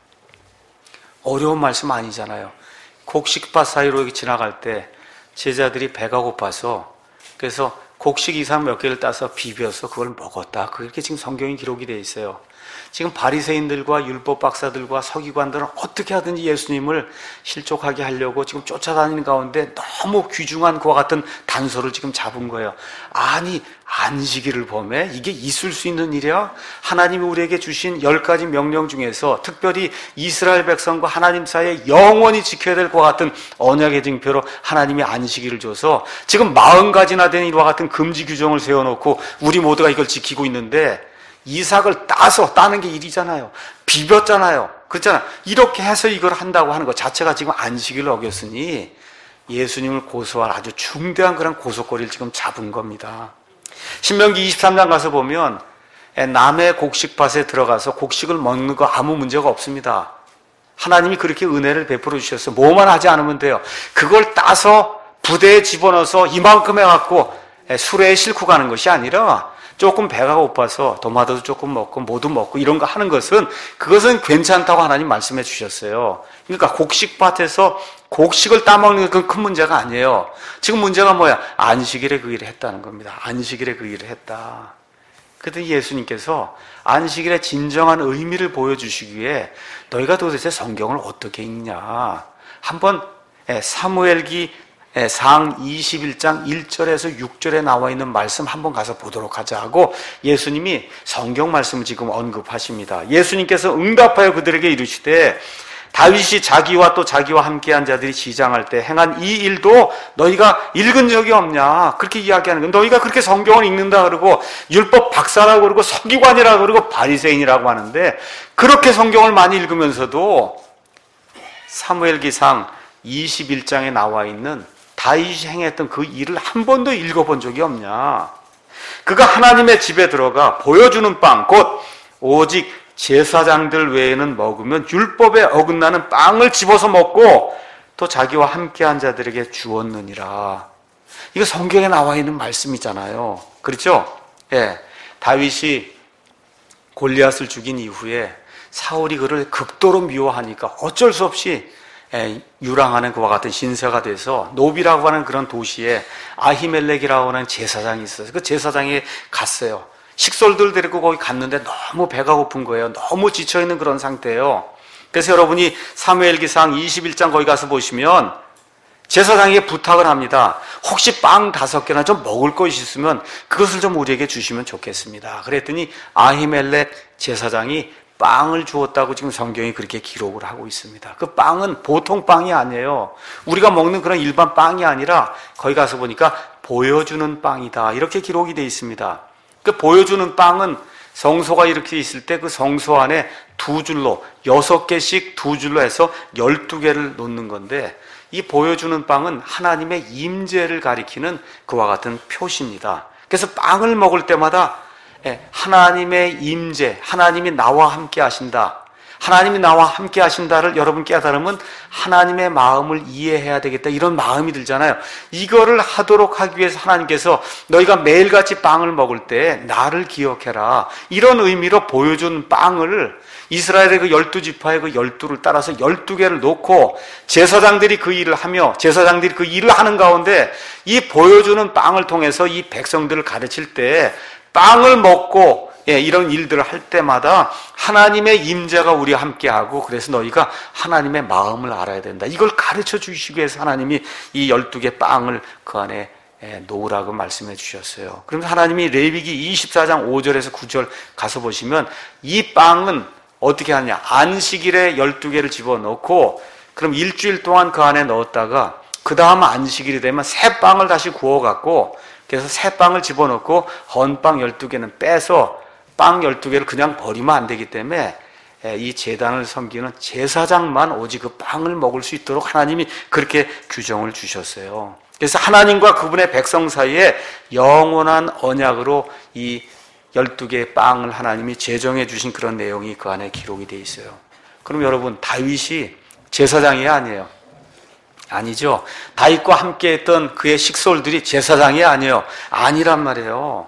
어려운 말씀 아니잖아요. 곡식밭 사이로 지나갈 때 제자들이 배가 고파서 그래서 곡식 이삭 몇 개를 따서 비벼서 그걸 먹었다, 그렇게 지금 성경에 기록이 되어 있어요. 지금 바리새인들과 율법 박사들과 서기관들은 어떻게 하든지 예수님을 실족하게 하려고 지금 쫓아다니는 가운데 너무 귀중한 그와 같은 단서를 지금 잡은 거예요. 아니, 안식일을 범해? 이게 있을 수 있는 일이야? 하나님이 우리에게 주신 열 가지 명령 중에서 특별히 이스라엘 백성과 하나님 사이에 영원히 지켜야 될 것 같은 언약의 증표로 하나님이 안식일을 줘서 지금 마흔 가지나 된 이와 같은 금지 규정을 세워놓고 우리 모두가 이걸 지키고 있는데, 이삭을 따서 따는 게 일이잖아요. 비볐잖아요. 그렇잖아요. 이렇게 해서 이걸 한다고 하는 것 자체가 지금 안식일을 어겼으니 예수님을 고소할 아주 중대한 그런 고소거리를 지금 잡은 겁니다. 신명기 이십삼 장 가서 보면 남의 곡식밭에 들어가서 곡식을 먹는 거 아무 문제가 없습니다. 하나님이 그렇게 은혜를 베풀어 주셨어요. 뭐만 하지 않으면 돼요. 그걸 따서 부대에 집어넣어서 이만큼 해갖고 수레에 싣고 가는 것이 아니라 조금 배가 고파서 도마도도 조금 먹고 뭐도 먹고 이런 거 하는 것은, 그것은 괜찮다고 하나님 말씀해 주셨어요. 그러니까 곡식밭에서 곡식을 따먹는 건 큰 문제가 아니에요. 지금 문제가 뭐야? 안식일에 그 일을 했다는 겁니다. 안식일에 그 일을 했다. 그랬더니 예수님께서 안식일의 진정한 의미를 보여주시기 위해 너희가 도대체 성경을 어떻게 읽냐, 한번 사무엘기 상 이십일 장 일 절에서 육 절에 나와 있는 말씀 한번 가서 보도록 하자 하고 예수님이 성경 말씀을 지금 언급하십니다. 예수님께서 응답하여 그들에게 이르시되 다윗이 자기와 또 자기와 함께한 자들이 시장할 때 행한 이 일도 너희가 읽은 적이 없냐, 그렇게 이야기하는 거예요. 너희가 그렇게 성경을 읽는다 그러고 율법 박사라고 그러고 서기관이라고 그러고 바리새인이라고 하는데, 그렇게 성경을 많이 읽으면서도 사무엘기상 이십일 장에 나와 있는 다윗이 행했던 그 일을 한 번도 읽어본 적이 없냐. 그가 하나님의 집에 들어가 보여주는 빵, 곧 오직 제사장들 외에는 먹으면 율법에 어긋나는 빵을 집어서 먹고 또 자기와 함께한 자들에게 주었느니라. 이거 성경에 나와 있는 말씀이잖아요. 그렇죠? 예. 다윗이 골리앗을 죽인 이후에 사울이 그를 극도로 미워하니까 어쩔 수 없이 유랑하는 그와 같은 신세가 돼서 노비라고 하는 그런 도시에 아히멜렉이라고 하는 제사장이 있어요. 그 제사장이 갔어요. 식솔들 데리고 거기 갔는데 너무 배가 고픈 거예요. 너무 지쳐있는 그런 상태예요. 그래서 여러분이 사무엘기상 이십일 장 거기 가서 보시면 제사장에게 부탁을 합니다. 혹시 빵 다섯 개나 좀 먹을 것이 있으면 그것을 좀 우리에게 주시면 좋겠습니다. 그랬더니 아히멜렉 제사장이 빵을 주었다고 지금 성경이 그렇게 기록을 하고 있습니다. 그 빵은 보통 빵이 아니에요. 우리가 먹는 그런 일반 빵이 아니라 거기 가서 보니까 보여주는 빵이다, 이렇게 기록이 되어 있습니다. 그 보여주는 빵은 성소가 이렇게 있을 때 그 성소 안에 두 줄로 여섯 개씩 두 줄로 해서 열두 개를 놓는 건데, 이 보여주는 빵은 하나님의 임재를 가리키는 그와 같은 표시입니다. 그래서 빵을 먹을 때마다 하나님의 임재, 하나님이 나와 함께 하신다, 하나님이 나와 함께 하신다를 여러분 깨달으면 하나님의 마음을 이해해야 되겠다, 이런 마음이 들잖아요. 이거를 하도록 하기 위해서 하나님께서 너희가 매일같이 빵을 먹을 때 나를 기억해라, 이런 의미로 보여준 빵을 이스라엘의 그 열두 지파의 그 열두를 따라서 열두 개를 놓고 제사장들이 그 일을 하며 제사장들이 그 일을 하는 가운데 이 보여주는 빵을 통해서 이 백성들을 가르칠 때 빵을 먹고 예, 이런 일들을 할 때마다 하나님의 임재가 우리와 함께하고, 그래서 너희가 하나님의 마음을 알아야 된다, 이걸 가르쳐 주시기 위해서 하나님이 이 열두 개 빵을 그 안에 놓으라고 말씀해 주셨어요. 그럼 하나님이 레위기 이십사 장 오 절에서 구 절 가서 보시면 이 빵은 어떻게 하느냐, 안식일에 열두 개를 집어넣고 그럼 일주일 동안 그 안에 넣었다가 그 다음 안식일이 되면 새 빵을 다시 구워갖고, 그래서 새 빵을 집어넣고 헌빵 열두 개는 빼서 빵 열두 개를 그냥 버리면 안 되기 때문에 이 제단을 섬기는 제사장만 오직 그 빵을 먹을 수 있도록 하나님이 그렇게 규정을 주셨어요. 그래서 하나님과 그분의 백성 사이에 영원한 언약으로 이 열두 개의 빵을 하나님이 제정해 주신 그런 내용이 그 안에 기록이 되어 있어요. 그럼 여러분, 다윗이 제사장이 아니에요? 아니죠. 다윗과 함께 했던 그의 식솔들이 제사장이 아니에요? 아니란 말이에요.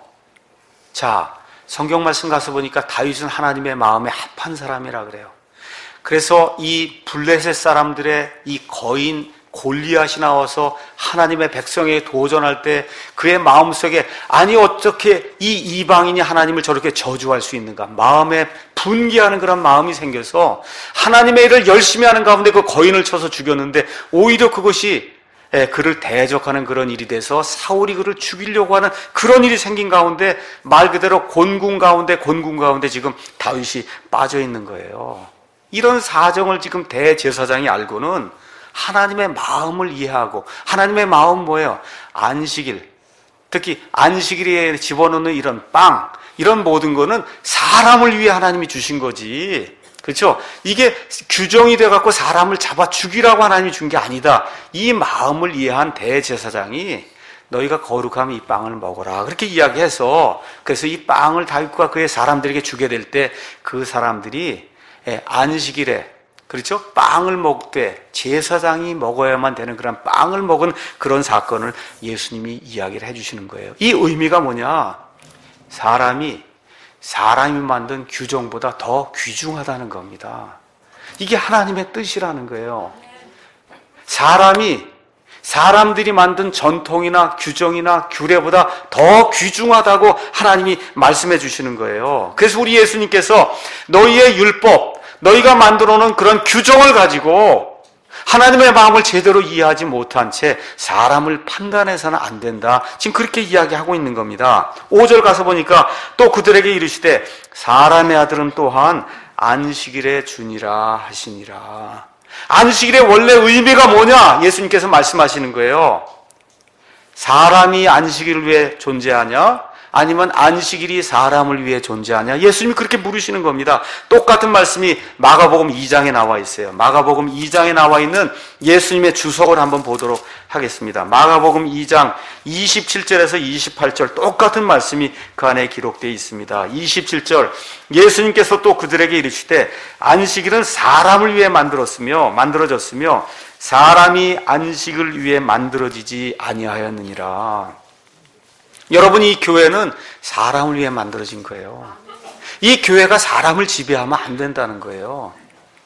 자, 성경 말씀 가서 보니까 다윗은 하나님의 마음에 합한 사람이라 그래요. 그래서 이 블레셋 사람들의 이 거인 골리앗이 나와서 하나님의 백성에게 도전할 때 그의 마음속에, 아니 어떻게 이 이방인이 하나님을 저렇게 저주할 수 있는가, 마음에 분개하는 그런 마음이 생겨서 하나님의 일을 열심히 하는 가운데 그 거인을 쳐서 죽였는데, 오히려 그것이 그를 대적하는 그런 일이 돼서 사울이 그를 죽이려고 하는 그런 일이 생긴 가운데 말 그대로 곤궁 가운데 곤궁 가운데 지금 다윗이 빠져 있는 거예요. 이런 사정을 지금 대제사장이 알고는 하나님의 마음을 이해하고, 하나님의 마음 뭐예요? 안식일, 특히 안식일에 집어넣는 이런 빵, 이런 모든 거는 사람을 위해 하나님이 주신 거지, 그렇죠? 이게 규정이 돼갖고 사람을 잡아 죽이라고 하나님이 준 게 아니다, 이 마음을 이해한 대제사장이 너희가 거룩하면 이 빵을 먹어라, 그렇게 이야기해서, 그래서 이 빵을 다윗과 그의 사람들에게 주게 될 때 그 사람들이 안식일에, 그렇죠? 빵을 먹되 제사장이 먹어야만 되는 그런 빵을 먹은 그런 사건을 예수님이 이야기를 해주시는 거예요. 이 의미가 뭐냐? 사람이 사람이 만든 규정보다 더 귀중하다는 겁니다. 이게 하나님의 뜻이라는 거예요. 사람이 사람들이 만든 전통이나 규정이나 규례보다 더 귀중하다고 하나님이 말씀해 주시는 거예요. 그래서 우리 예수님께서 너희의 율법, 너희가 만들어 놓은 그런 규정을 가지고 하나님의 마음을 제대로 이해하지 못한 채 사람을 판단해서는 안 된다, 지금 그렇게 이야기하고 있는 겁니다. 오 절 가서 보니까 또 그들에게 이르시되 사람의 아들은 또한 안식일에 주니라 하시니라. 안식일의 원래 의미가 뭐냐? 예수님께서 말씀하시는 거예요. 사람이 안식일을 위해 존재하냐? 아니면 안식일이 사람을 위해 존재하냐? 예수님이 그렇게 물으시는 겁니다. 똑같은 말씀이 마가복음 이 장에 나와 있어요. 마가복음 이 장에 나와 있는 예수님의 주석을 한번 보도록 하겠습니다. 마가복음 이 장 이십칠 절에서 이십팔 절 똑같은 말씀이 그 안에 기록되어 있습니다. 이십칠 절, 예수님께서 또 그들에게 이르시되 안식일은 사람을 위해 만들었으며 만들어졌으며 사람이 안식을 위해 만들어지지 아니하였느니라. 여러분, 이 교회는 사람을 위해 만들어진 거예요. 이 교회가 사람을 지배하면 안 된다는 거예요.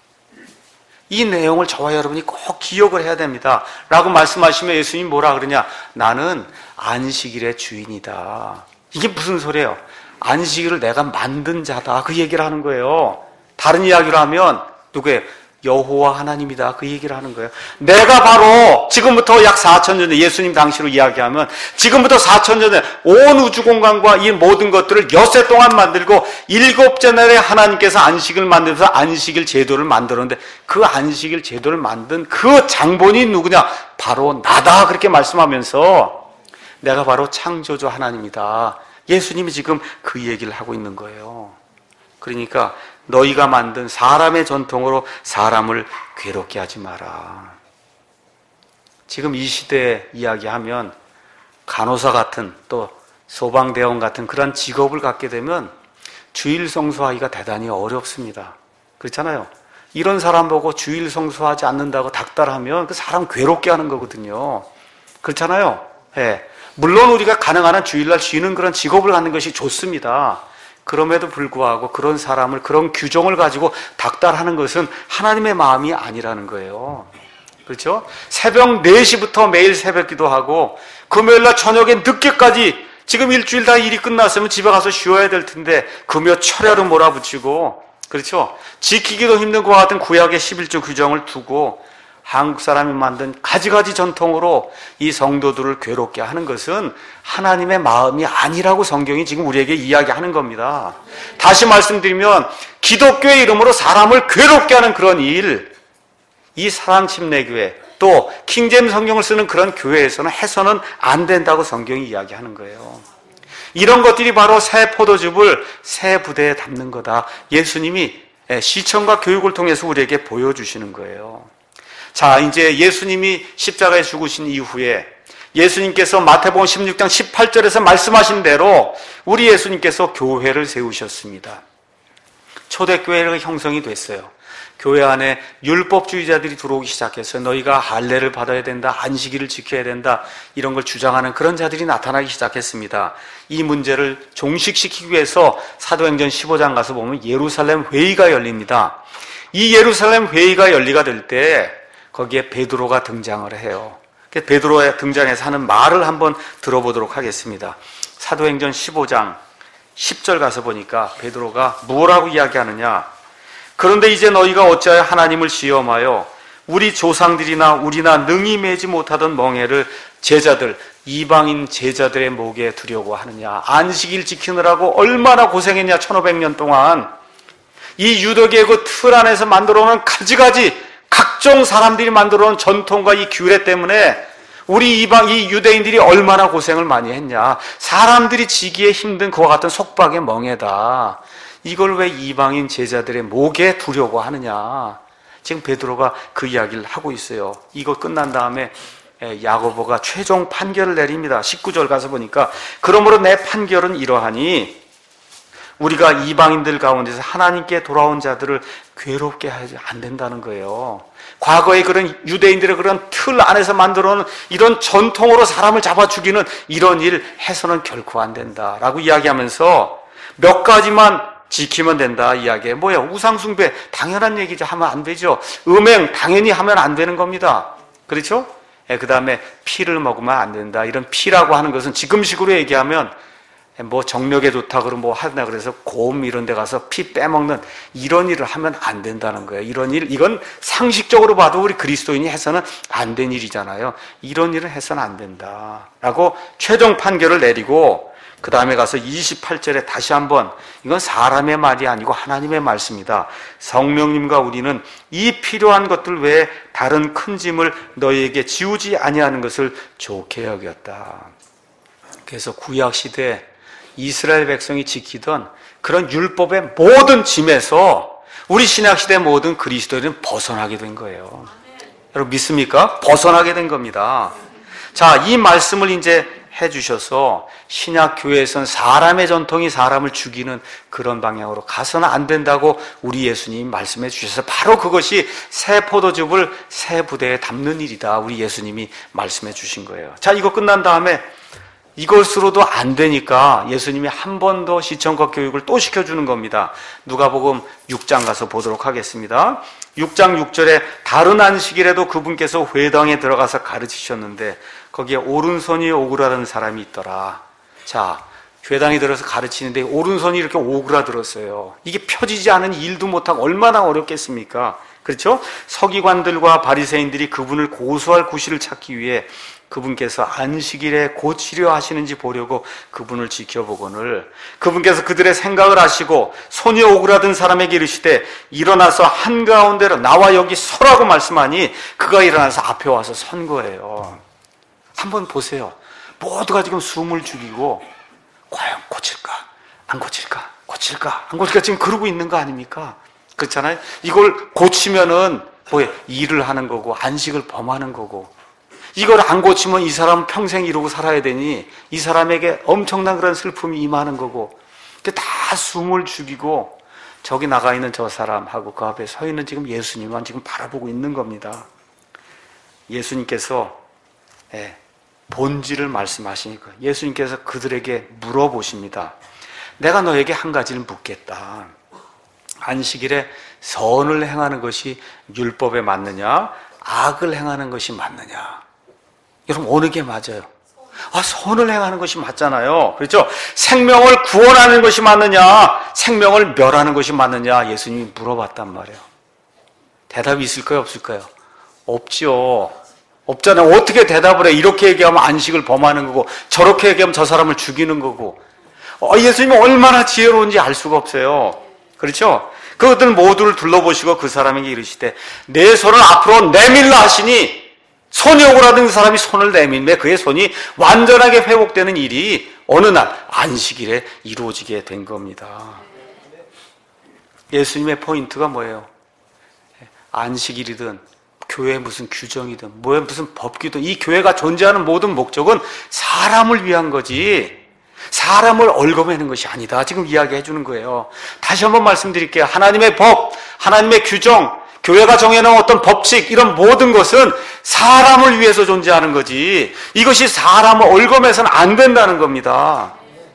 이 내용을 저와 여러분이 꼭 기억을 해야 됩니다. 라고 말씀하시면 예수님이 뭐라 그러냐? 나는 안식일의 주인이다. 이게 무슨 소리예요? 안식일을 내가 만든 자다, 그 얘기를 하는 거예요. 다른 이야기로 하면 누구예요? 여호와 하나님이다, 그 얘기를 하는 거예요. 내가 바로 지금부터 약 사천 년 전에, 예수님 당시로 이야기하면 지금부터 사천 년 전에 온 우주 공간과 이 모든 것들을 엿새 동안 만들고 일곱째 날에 하나님께서 안식을 만들어서 안식일 제도를 만들었는데 그 안식일 제도를 만든 그 장본이 누구냐? 바로 나다, 그렇게 말씀하면서 내가 바로 창조주 하나님이다, 예수님이 지금 그 얘기를 하고 있는 거예요. 그러니까 너희가 만든 사람의 전통으로 사람을 괴롭게 하지 마라. 지금 이 시대에 이야기하면 간호사 같은, 또 소방대원 같은 그런 직업을 갖게 되면 주일 성수하기가 대단히 어렵습니다. 그렇잖아요. 이런 사람 보고 주일 성수하지 않는다고 닥달하면 그 사람 괴롭게 하는 거거든요. 그렇잖아요. 예. 물론 우리가 가능한 한 주일날 쉬는 그런 직업을 갖는 것이 좋습니다. 그럼에도 불구하고 그런 사람을, 그런 규정을 가지고 닥달하는 것은 하나님의 마음이 아니라는 거예요. 그렇죠? 새벽 네 시부터 매일 새벽 기도하고 금요일날 저녁에 늦게까지, 지금 일주일 다 일이 끝났으면 집에 가서 쉬어야 될 텐데 금요 철야로 몰아붙이고, 그렇죠? 지키기도 힘든 것 같은 구약의 십일조 규정을 두고 한국 사람이 만든 가지가지 전통으로 이 성도들을 괴롭게 하는 것은 하나님의 마음이 아니라고 성경이 지금 우리에게 이야기하는 겁니다. 다시 말씀드리면 기독교의 이름으로 사람을 괴롭게 하는 그런 일, 이 사랑침례교회 또 킹제임스 성경을 쓰는 그런 교회에서는 해서는 안 된다고 성경이 이야기하는 거예요. 이런 것들이 바로 새 포도즙을 새 부대에 담는 거다. 예수님이 시청과 교육을 통해서 우리에게 보여주시는 거예요. 자, 이제 예수님이 십자가에 죽으신 이후에 예수님께서 마태복음 십육 장 십팔 절에서 말씀하신 대로 우리 예수님께서 교회를 세우셨습니다. 초대교회가 형성이 됐어요. 교회 안에 율법주의자들이 들어오기 시작했어요. 너희가 할례를 받아야 된다, 안식일을 지켜야 된다, 이런 걸 주장하는 그런 자들이 나타나기 시작했습니다. 이 문제를 종식시키기 위해서 사도행전 십오 장 가서 보면 예루살렘 회의가 열립니다. 이 예루살렘 회의가 열리가 될 때 거기에 베드로가 등장을 해요. 베드로의 등장해서 하는 말을 한번 들어보도록 하겠습니다. 사도행전 십오 장 십 절 가서 보니까 베드로가 뭐라고 이야기하느냐. 그런데 이제 너희가 어찌하여 하나님을 시험하여 우리 조상들이나 우리나 능히 매지 못하던 멍에를 제자들, 이방인 제자들의 목에 두려고 하느냐. 안식일 지키느라고 얼마나 고생했냐. 천오백 년 동안 이 유대계의 그 틀 안에서 만들어놓은 가지가지 각종 사람들이 만들어놓은 전통과 이 규례 때문에 우리 이방, 이 유대인들이 얼마나 고생을 많이 했냐. 사람들이 지기에 힘든 그와 같은 속박의 멍에다. 이걸 왜 이방인 제자들의 목에 두려고 하느냐. 지금 베드로가 그 이야기를 하고 있어요. 이거 끝난 다음에 야고보가 최종 판결을 내립니다. 십구 절 가서 보니까 그러므로 내 판결은 이러하니 우리가 이방인들 가운데서 하나님께 돌아온 자들을 괴롭게 하지 안 된다는 거예요. 과거의 그런 유대인들의 그런 틀 안에서 만들어놓은 이런 전통으로 사람을 잡아 죽이는 이런 일 해서는 결코 안 된다라고 이야기하면서 몇 가지만 지키면 된다 이야기에 뭐예요? 우상숭배 당연한 얘기죠. 하면 안 되죠. 음행 당연히 하면 안 되는 겁니다. 그렇죠? 예, 그 다음에 피를 먹으면 안 된다. 이런 피라고 하는 것은 지금식으로 얘기하면 뭐 정력에 좋다 그러면 뭐 하나 그래서 곰 이런 데 가서 피 빼먹는 이런 일을 하면 안 된다는 거예요. 이런 일, 이건 상식적으로 봐도 우리 그리스도인이 해서는 안 된 일이잖아요. 이런 일을 해서는 안 된다라고 최종 판결을 내리고 그 다음에 가서 이십팔 절에 다시 한번 이건 사람의 말이 아니고 하나님의 말씀이다. 성령님과 우리는 이 필요한 것들 외에 다른 큰 짐을 너희에게 지우지 아니하는 것을 좋게 여겼다. 그래서 구약시대 이스라엘 백성이 지키던 그런 율법의 모든 짐에서 우리 신약시대 모든 그리스도인은 벗어나게 된 거예요. 여러분 믿습니까? 벗어나게 된 겁니다. 자, 이 말씀을 이제 해주셔서 신약교회에서는 사람의 전통이 사람을 죽이는 그런 방향으로 가서는 안 된다고 우리 예수님이 말씀해 주셔서 바로 그것이 새 포도즙을 새 부대에 담는 일이다. 우리 예수님이 말씀해 주신 거예요. 자, 이거 끝난 다음에 이것으로도 안 되니까 예수님이 한 번 더 시청과 교육을 또 시켜주는 겁니다. 누가복음 육 장 가서 보도록 하겠습니다. 육 장 육 절에 다른 안식일에도 그분께서 회당에 들어가서 가르치셨는데 거기에 오른손이 오그라든 사람이 있더라. 자, 회당에 들어서 가르치는데 오른손이 이렇게 오그라들었어요. 이게 펴지지 않은 일도 못하고 얼마나 어렵겠습니까? 그렇죠? 서기관들과 바리새인들이 그분을 고소할 구실을 찾기 위해 그분께서 안식일에 고치려 하시는지 보려고 그분을 지켜보거늘 그분께서 그들의 생각을 아시고 손이 오그라든 사람에게 이르시되 일어나서 한가운데로 나와 여기 서라고 말씀하니 그가 일어나서 앞에 와서 선 거예요. 한번 보세요. 모두가 지금 숨을 죽이고 과연 고칠까? 안 고칠까? 고칠까? 안 고칠까? 지금 그러고 있는 거 아닙니까? 그렇잖아요? 이걸 고치면은 뭐예요? 일을 하는 거고 안식을 범하는 거고 이걸 안 고치면 이 사람은 평생 이러고 살아야 되니 이 사람에게 엄청난 그런 슬픔이 임하는 거고 다 숨을 죽이고 저기 나가 있는 저 사람하고 그 앞에 서 있는 지금 예수님만 지금 바라보고 있는 겁니다. 예수님께서 예, 본질을 말씀하시니까 예수님께서 그들에게 물어보십니다. 내가 너에게 한 가지를 묻겠다. 안식일에 선을 행하는 것이 율법에 맞느냐, 악을 행하는 것이 맞느냐? 여러분, 어느 게 맞아요? 아, 선을 행하는 것이 맞잖아요. 그렇죠? 생명을 구원하는 것이 맞느냐, 생명을 멸하는 것이 맞느냐? 예수님이 물어봤단 말이에요. 대답이 있을까요, 없을까요? 없죠. 없잖아요. 어떻게 대답을 해? 이렇게 얘기하면 안식을 범하는 거고, 저렇게 얘기하면 저 사람을 죽이는 거고. 어, 예수님이 얼마나 지혜로운지 알 수가 없어요. 그렇죠? 그것들 모두를 둘러보시고 그 사람에게 이르시되 내 손을 앞으로 내밀라 하시니, 손이 오그라든 그 사람이 손을 내밀매 그의 손이 완전하게 회복되는 일이 어느 날 안식일에 이루어지게 된 겁니다. 예수님의 포인트가 뭐예요? 안식일이든 교회에 무슨 규정이든 뭐에 무슨 법규든 이 교회가 존재하는 모든 목적은 사람을 위한 거지 사람을 얽어매는 것이 아니다. 지금 이야기해 주는 거예요. 다시 한번 말씀드릴게요. 하나님의 법, 하나님의 규정, 교회가 정해놓은 어떤 법칙, 이런 모든 것은 사람을 위해서 존재하는 거지 이것이 사람을 얽어매서는 안 된다는 겁니다.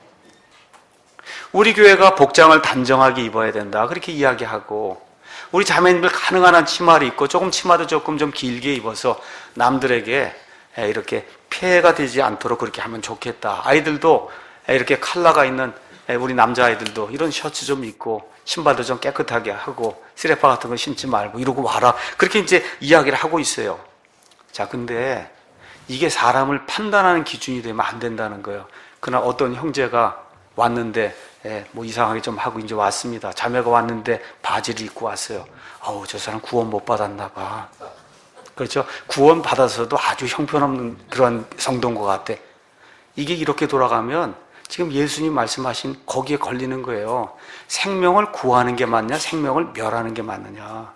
우리 교회가 복장을 단정하게 입어야 된다 그렇게 이야기하고, 우리 자매님들 가능한 한 치마를 입고 조금 치마도 조금 좀 길게 입어서 남들에게 이렇게 피해가 되지 않도록 그렇게 하면 좋겠다. 아이들도 이렇게 컬러가 있는 우리 남자아이들도 이런 셔츠 좀 입고 신발도 좀 깨끗하게 하고 쓰레파 같은 거 신지 말고 이러고 와라. 그렇게 이제 이야기를 하고 있어요. 자, 근데 이게 사람을 판단하는 기준이 되면 안 된다는 거예요. 그날 어떤 형제가 왔는데 예, 뭐 이상하게 좀 하고 이제 왔습니다. 자매가 왔는데 바지를 입고 왔어요. 아우, 저 사람 구원 못 받았나 봐. 그렇죠? 구원 받아서도 아주 형편없는 그런 성도인 것 같아. 이게 이렇게 돌아가면 지금 예수님 말씀하신 거기에 걸리는 거예요. 생명을 구하는 게 맞냐, 생명을 멸하는 게 맞느냐.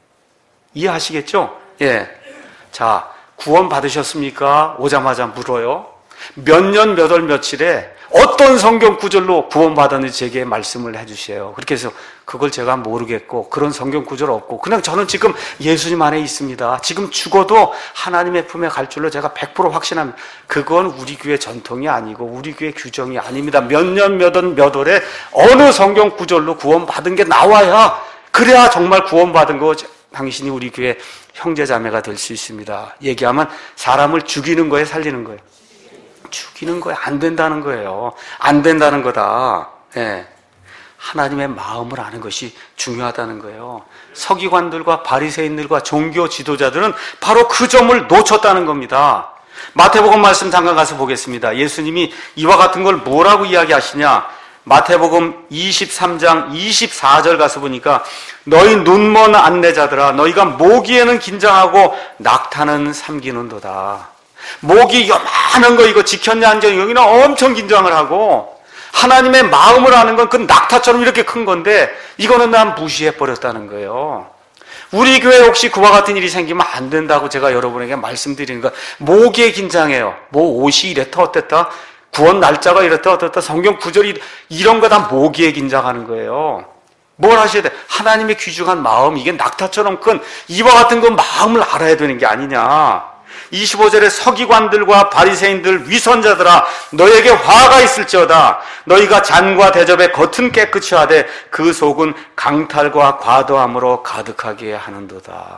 이해하시겠죠? 예. 자, 구원 받으셨습니까? 오자마자 물어요. 몇 년, 몇 월, 며칠에 어떤 성경 구절로 구원받았는지 제게 말씀을 해주세요. 그렇게 해서 그걸 제가 모르겠고 그런 성경 구절 없고 그냥 저는 지금 예수님 안에 있습니다. 지금 죽어도 하나님의 품에 갈 줄로 제가 백 퍼센트 확신합니다. 그건 우리 교회 전통이 아니고 우리 교회 규정이 아닙니다. 몇 년, 몇 월, 몇 월에 어느 성경 구절로 구원받은 게 나와야, 그래야 정말 구원받은 거 당신이 우리 교회 형제자매가 될 수 있습니다. 얘기하면 사람을 죽이는 거에 살리는 거예요. 죽이는 거에 안 된다는 거예요. 안 된다는 거다. 예. 하나님의 마음을 아는 것이 중요하다는 거예요. 서기관들과 바리새인들과 종교 지도자들은 바로 그 점을 놓쳤다는 겁니다. 마태복음 말씀 잠깐 가서 보겠습니다. 예수님이 이와 같은 걸 뭐라고 이야기하시냐? 마태복음 이십삼 장 이십사 절 가서 보니까 너희 눈먼 안내자들아, 너희가 모기에는 긴장하고 낙타는 삼기는도다. 모기 요만한 거 이거 지켰냐 안 지켰냐 여기는 엄청 긴장을 하고, 하나님의 마음을 아는 건 그 낙타처럼 이렇게 큰 건데 이거는 난 무시해버렸다는 거예요. 우리 교회 혹시 그와 같은 일이 생기면 안 된다고 제가 여러분에게 말씀드리는 거. 모기에 긴장해요. 뭐 옷이 이랬다 어땠다, 구원 날짜가 이랬다 어땠다, 성경 구절이 이런 거 다 모기에 긴장하는 거예요. 뭘 하셔야 돼? 하나님의 귀중한 마음, 이게 낙타처럼 큰 이와 같은 건 마음을 알아야 되는 게 아니냐. 이십오 절에 서기관들과 바리새인들 위선자들아, 너에게 화가 있을지어다. 너희가 잔과 대접의 겉은 깨끗이 하되 그 속은 강탈과 과도함으로 가득하게 하는도다.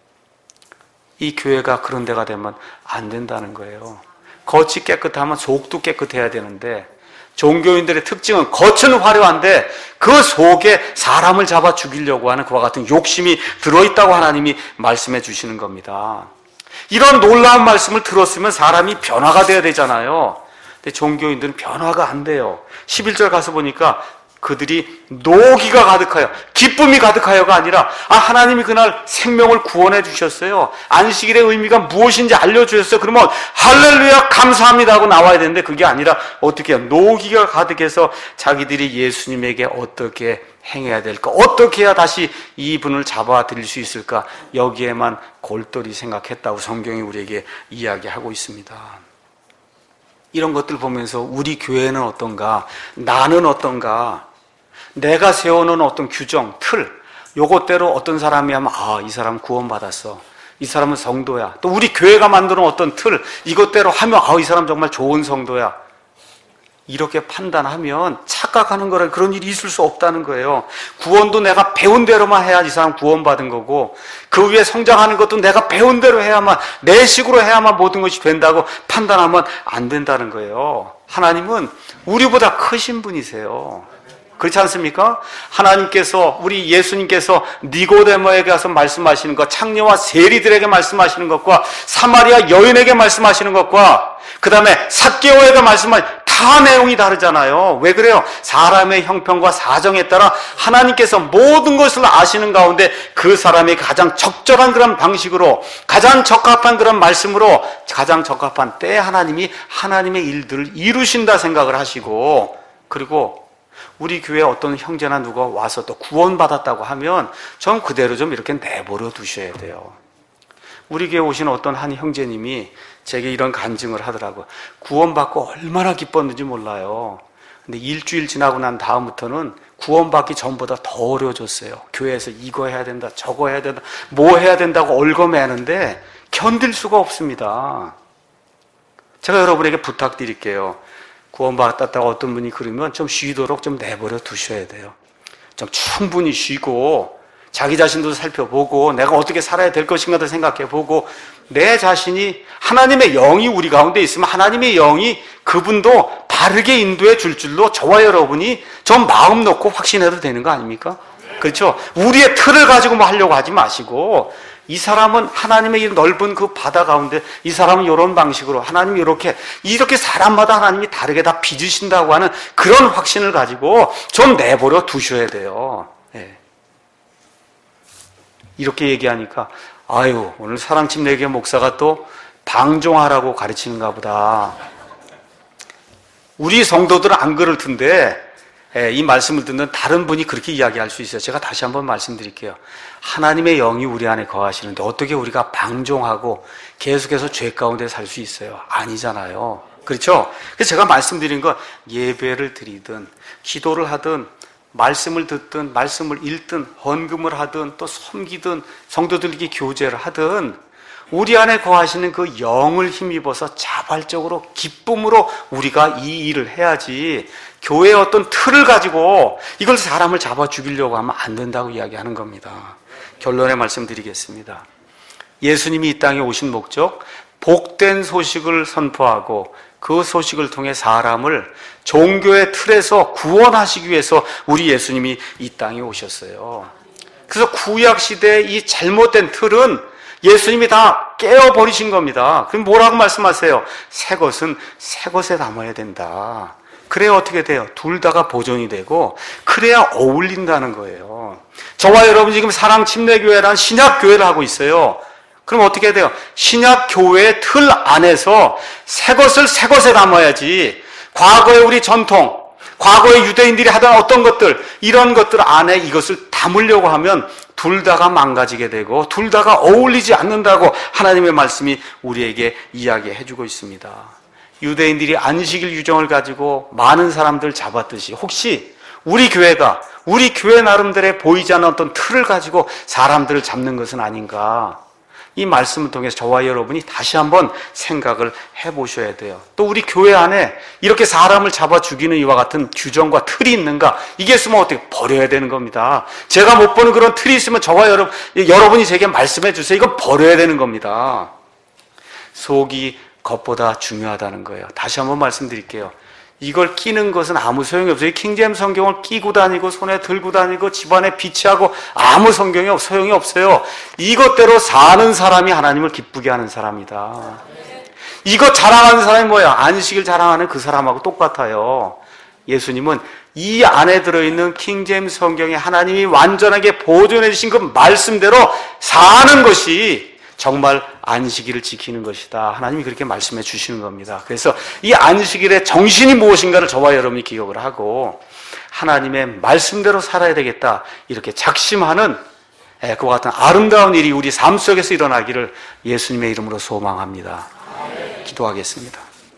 이 교회가 그런 데가 되면 안 된다는 거예요. 겉이 깨끗하면 속도 깨끗해야 되는데, 종교인들의 특징은 겉은 화려한데 그 속에 사람을 잡아 죽이려고 하는 그와 같은 욕심이 들어있다고 하나님이 말씀해 주시는 겁니다. 이런 놀라운 말씀을 들었으면 사람이 변화가 돼야 되잖아요. 근데 종교인들은 변화가 안 돼요. 십일 절 가서 보니까 그들이 노기가 가득하여, 기쁨이 가득하여가 아니라, 아, 하나님이 그날 생명을 구원해 주셨어요. 안식일의 의미가 무엇인지 알려주셨어요. 그러면 할렐루야 감사합니다 하고 나와야 되는데 그게 아니라 어떻게 해요? 노기가 가득해서 자기들이 예수님에게 어떻게 행해야 될까, 어떻게 해야 다시 이분을 잡아 드릴 수 있을까, 여기에만 골똘히 생각했다고 성경이 우리에게 이야기하고 있습니다. 이런 것들 보면서 우리 교회는 어떤가, 나는 어떤가, 내가 세워놓은 어떤 규정, 틀, 요것대로 어떤 사람이 하면 아, 이 사람 구원받았어. 이 사람은 성도야. 또 우리 교회가 만드는 어떤 틀, 이것대로 하면 아, 이 사람 정말 좋은 성도야. 이렇게 판단하면 착각하는 거라 그런 일이 있을 수 없다는 거예요. 구원도 내가 배운 대로만 해야 이 사람 구원받은 거고, 그 위에 성장하는 것도 내가 배운 대로 해야만, 내 식으로 해야만 모든 것이 된다고 판단하면 안 된다는 거예요. 하나님은 우리보다 크신 분이세요. 그렇지 않습니까? 하나님께서, 우리 예수님께서 니고데모에게 가서 말씀하시는 것, 창녀와 세리들에게 말씀하시는 것과 사마리아 여인에게 말씀하시는 것과 그 다음에 삭개오에게 말씀하시는 다 내용이 다르잖아요. 왜 그래요? 사람의 형편과 사정에 따라 하나님께서 모든 것을 아시는 가운데 그 사람이 가장 적절한 그런 방식으로, 가장 적합한 그런 말씀으로, 가장 적합한 때에 하나님이 하나님의 일들을 이루신다 생각을 하시고, 그리고 우리 교회에 어떤 형제나 누가 와서 또 구원받았다고 하면 좀 그대로 좀 이렇게 내버려 두셔야 돼요. 우리 교회에 오신 어떤 한 형제님이 제게 이런 간증을 하더라고요. 구원받고 얼마나 기뻤는지 몰라요. 근데 일주일 지나고 난 다음부터는 구원받기 전보다 더 어려워졌어요. 교회에서 이거 해야 된다, 저거 해야 된다, 뭐 해야 된다고 얽어매는데 견딜 수가 없습니다. 제가 여러분에게 부탁드릴게요. 구원받았다고 어떤 분이 그러면 좀 쉬도록 좀 내버려 두셔야 돼요. 좀 충분히 쉬고 자기 자신도 살펴보고 내가 어떻게 살아야 될 것인가도 생각해보고, 내 자신이 하나님의 영이 우리 가운데 있으면 하나님의 영이 그분도 바르게 인도해 줄 줄로 저와 여러분이 좀 마음 놓고 확신해도 되는 거 아닙니까? 그렇죠? 우리의 틀을 가지고 뭐 하려고 하지 마시고, 이 사람은 하나님의 이 넓은 그 바다 가운데 이 사람은 이런 방식으로, 하나님이 이렇게 이렇게 사람마다 하나님이 다르게 다 빚으신다고 하는 그런 확신을 가지고 좀 내버려 두셔야 돼요. 네. 이렇게 얘기하니까 아유, 오늘 사랑침례교회 목사가 또 방종하라고 가르치는가 보다. 우리 성도들은 안 그럴 텐데 이 말씀을 듣는 다른 분이 그렇게 이야기할 수 있어요. 제가 다시 한번 말씀드릴게요. 하나님의 영이 우리 안에 거하시는데 어떻게 우리가 방종하고 계속해서 죄 가운데 살 수 있어요? 아니잖아요. 그렇죠? 그래서 제가 말씀드린 건 예배를 드리든 기도를 하든 말씀을 듣든 말씀을 읽든 헌금을 하든 또 섬기든 성도들에게 교제를 하든 우리 안에 거하시는 그 영을 힘입어서 자발적으로 기쁨으로 우리가 이 일을 해야지, 교회의 어떤 틀을 가지고 이걸 사람을 잡아 죽이려고 하면 안 된다고 이야기하는 겁니다. 결론의 말씀드리겠습니다. 예수님이 이 땅에 오신 목적, 복된 소식을 선포하고 그 소식을 통해 사람을 종교의 틀에서 구원하시기 위해서 우리 예수님이 이 땅에 오셨어요. 그래서 구약 시대의 이 잘못된 틀은 예수님이 다 깨어버리신 겁니다. 그럼 뭐라고 말씀하세요? 새 것은 새 것에 담아야 된다. 그래야 어떻게 돼요? 둘 다가 보존이 되고 그래야 어울린다는 거예요. 저와 여러분 지금 사랑침례교회라는 신약교회를 하고 있어요. 그럼 어떻게 돼요? 신약교회의 틀 안에서 새 것을 새 것에 담아야지, 과거의 우리 전통, 과거의 유대인들이 하던 어떤 것들, 이런 것들 안에 이것을 담으려고 하면 둘 다가 망가지게 되고 둘 다가 어울리지 않는다고 하나님의 말씀이 우리에게 이야기해주고 있습니다. 유대인들이 안식일 유정을 가지고 많은 사람들 잡았듯이 혹시 우리 교회가 우리 교회 나름대로 보이지 않는 어떤 틀을 가지고 사람들을 잡는 것은 아닌가, 이 말씀을 통해서 저와 여러분이 다시 한번 생각을 해보셔야 돼요. 또 우리 교회 안에 이렇게 사람을 잡아 죽이는 이와 같은 규정과 틀이 있는가? 이게 있으면 어떻게 버려야 되는 겁니다. 제가 못 보는 그런 틀이 있으면 저와 여러분, 여러분이 제게 말씀해 주세요. 이건 버려야 되는 겁니다. 속이 겉보다 중요하다는 거예요. 다시 한번 말씀드릴게요. 이걸 끼는 것은 아무 소용이 없어요. 킹제임스 성경을 끼고 다니고 손에 들고 다니고 집안에 비치하고 아무 성경이 없, 소용이 없어요. 이것대로 사는 사람이 하나님을 기쁘게 하는 사람이다. 이거 자랑하는 사람이 뭐야? 안식일 자랑하는 그 사람하고 똑같아요. 예수님은 이 안에 들어있는 킹제임스 성경에 하나님이 완전하게 보존해 주신 그 말씀대로 사는 것이 정말 안식일을 지키는 것이다. 하나님이 그렇게 말씀해 주시는 겁니다. 그래서 이 안식일의 정신이 무엇인가를 저와 여러분이 기억을 하고 하나님의 말씀대로 살아야 되겠다, 이렇게 작심하는 그와 같은 아름다운 일이 우리 삶 속에서 일어나기를 예수님의 이름으로 소망합니다. 기도하겠습니다.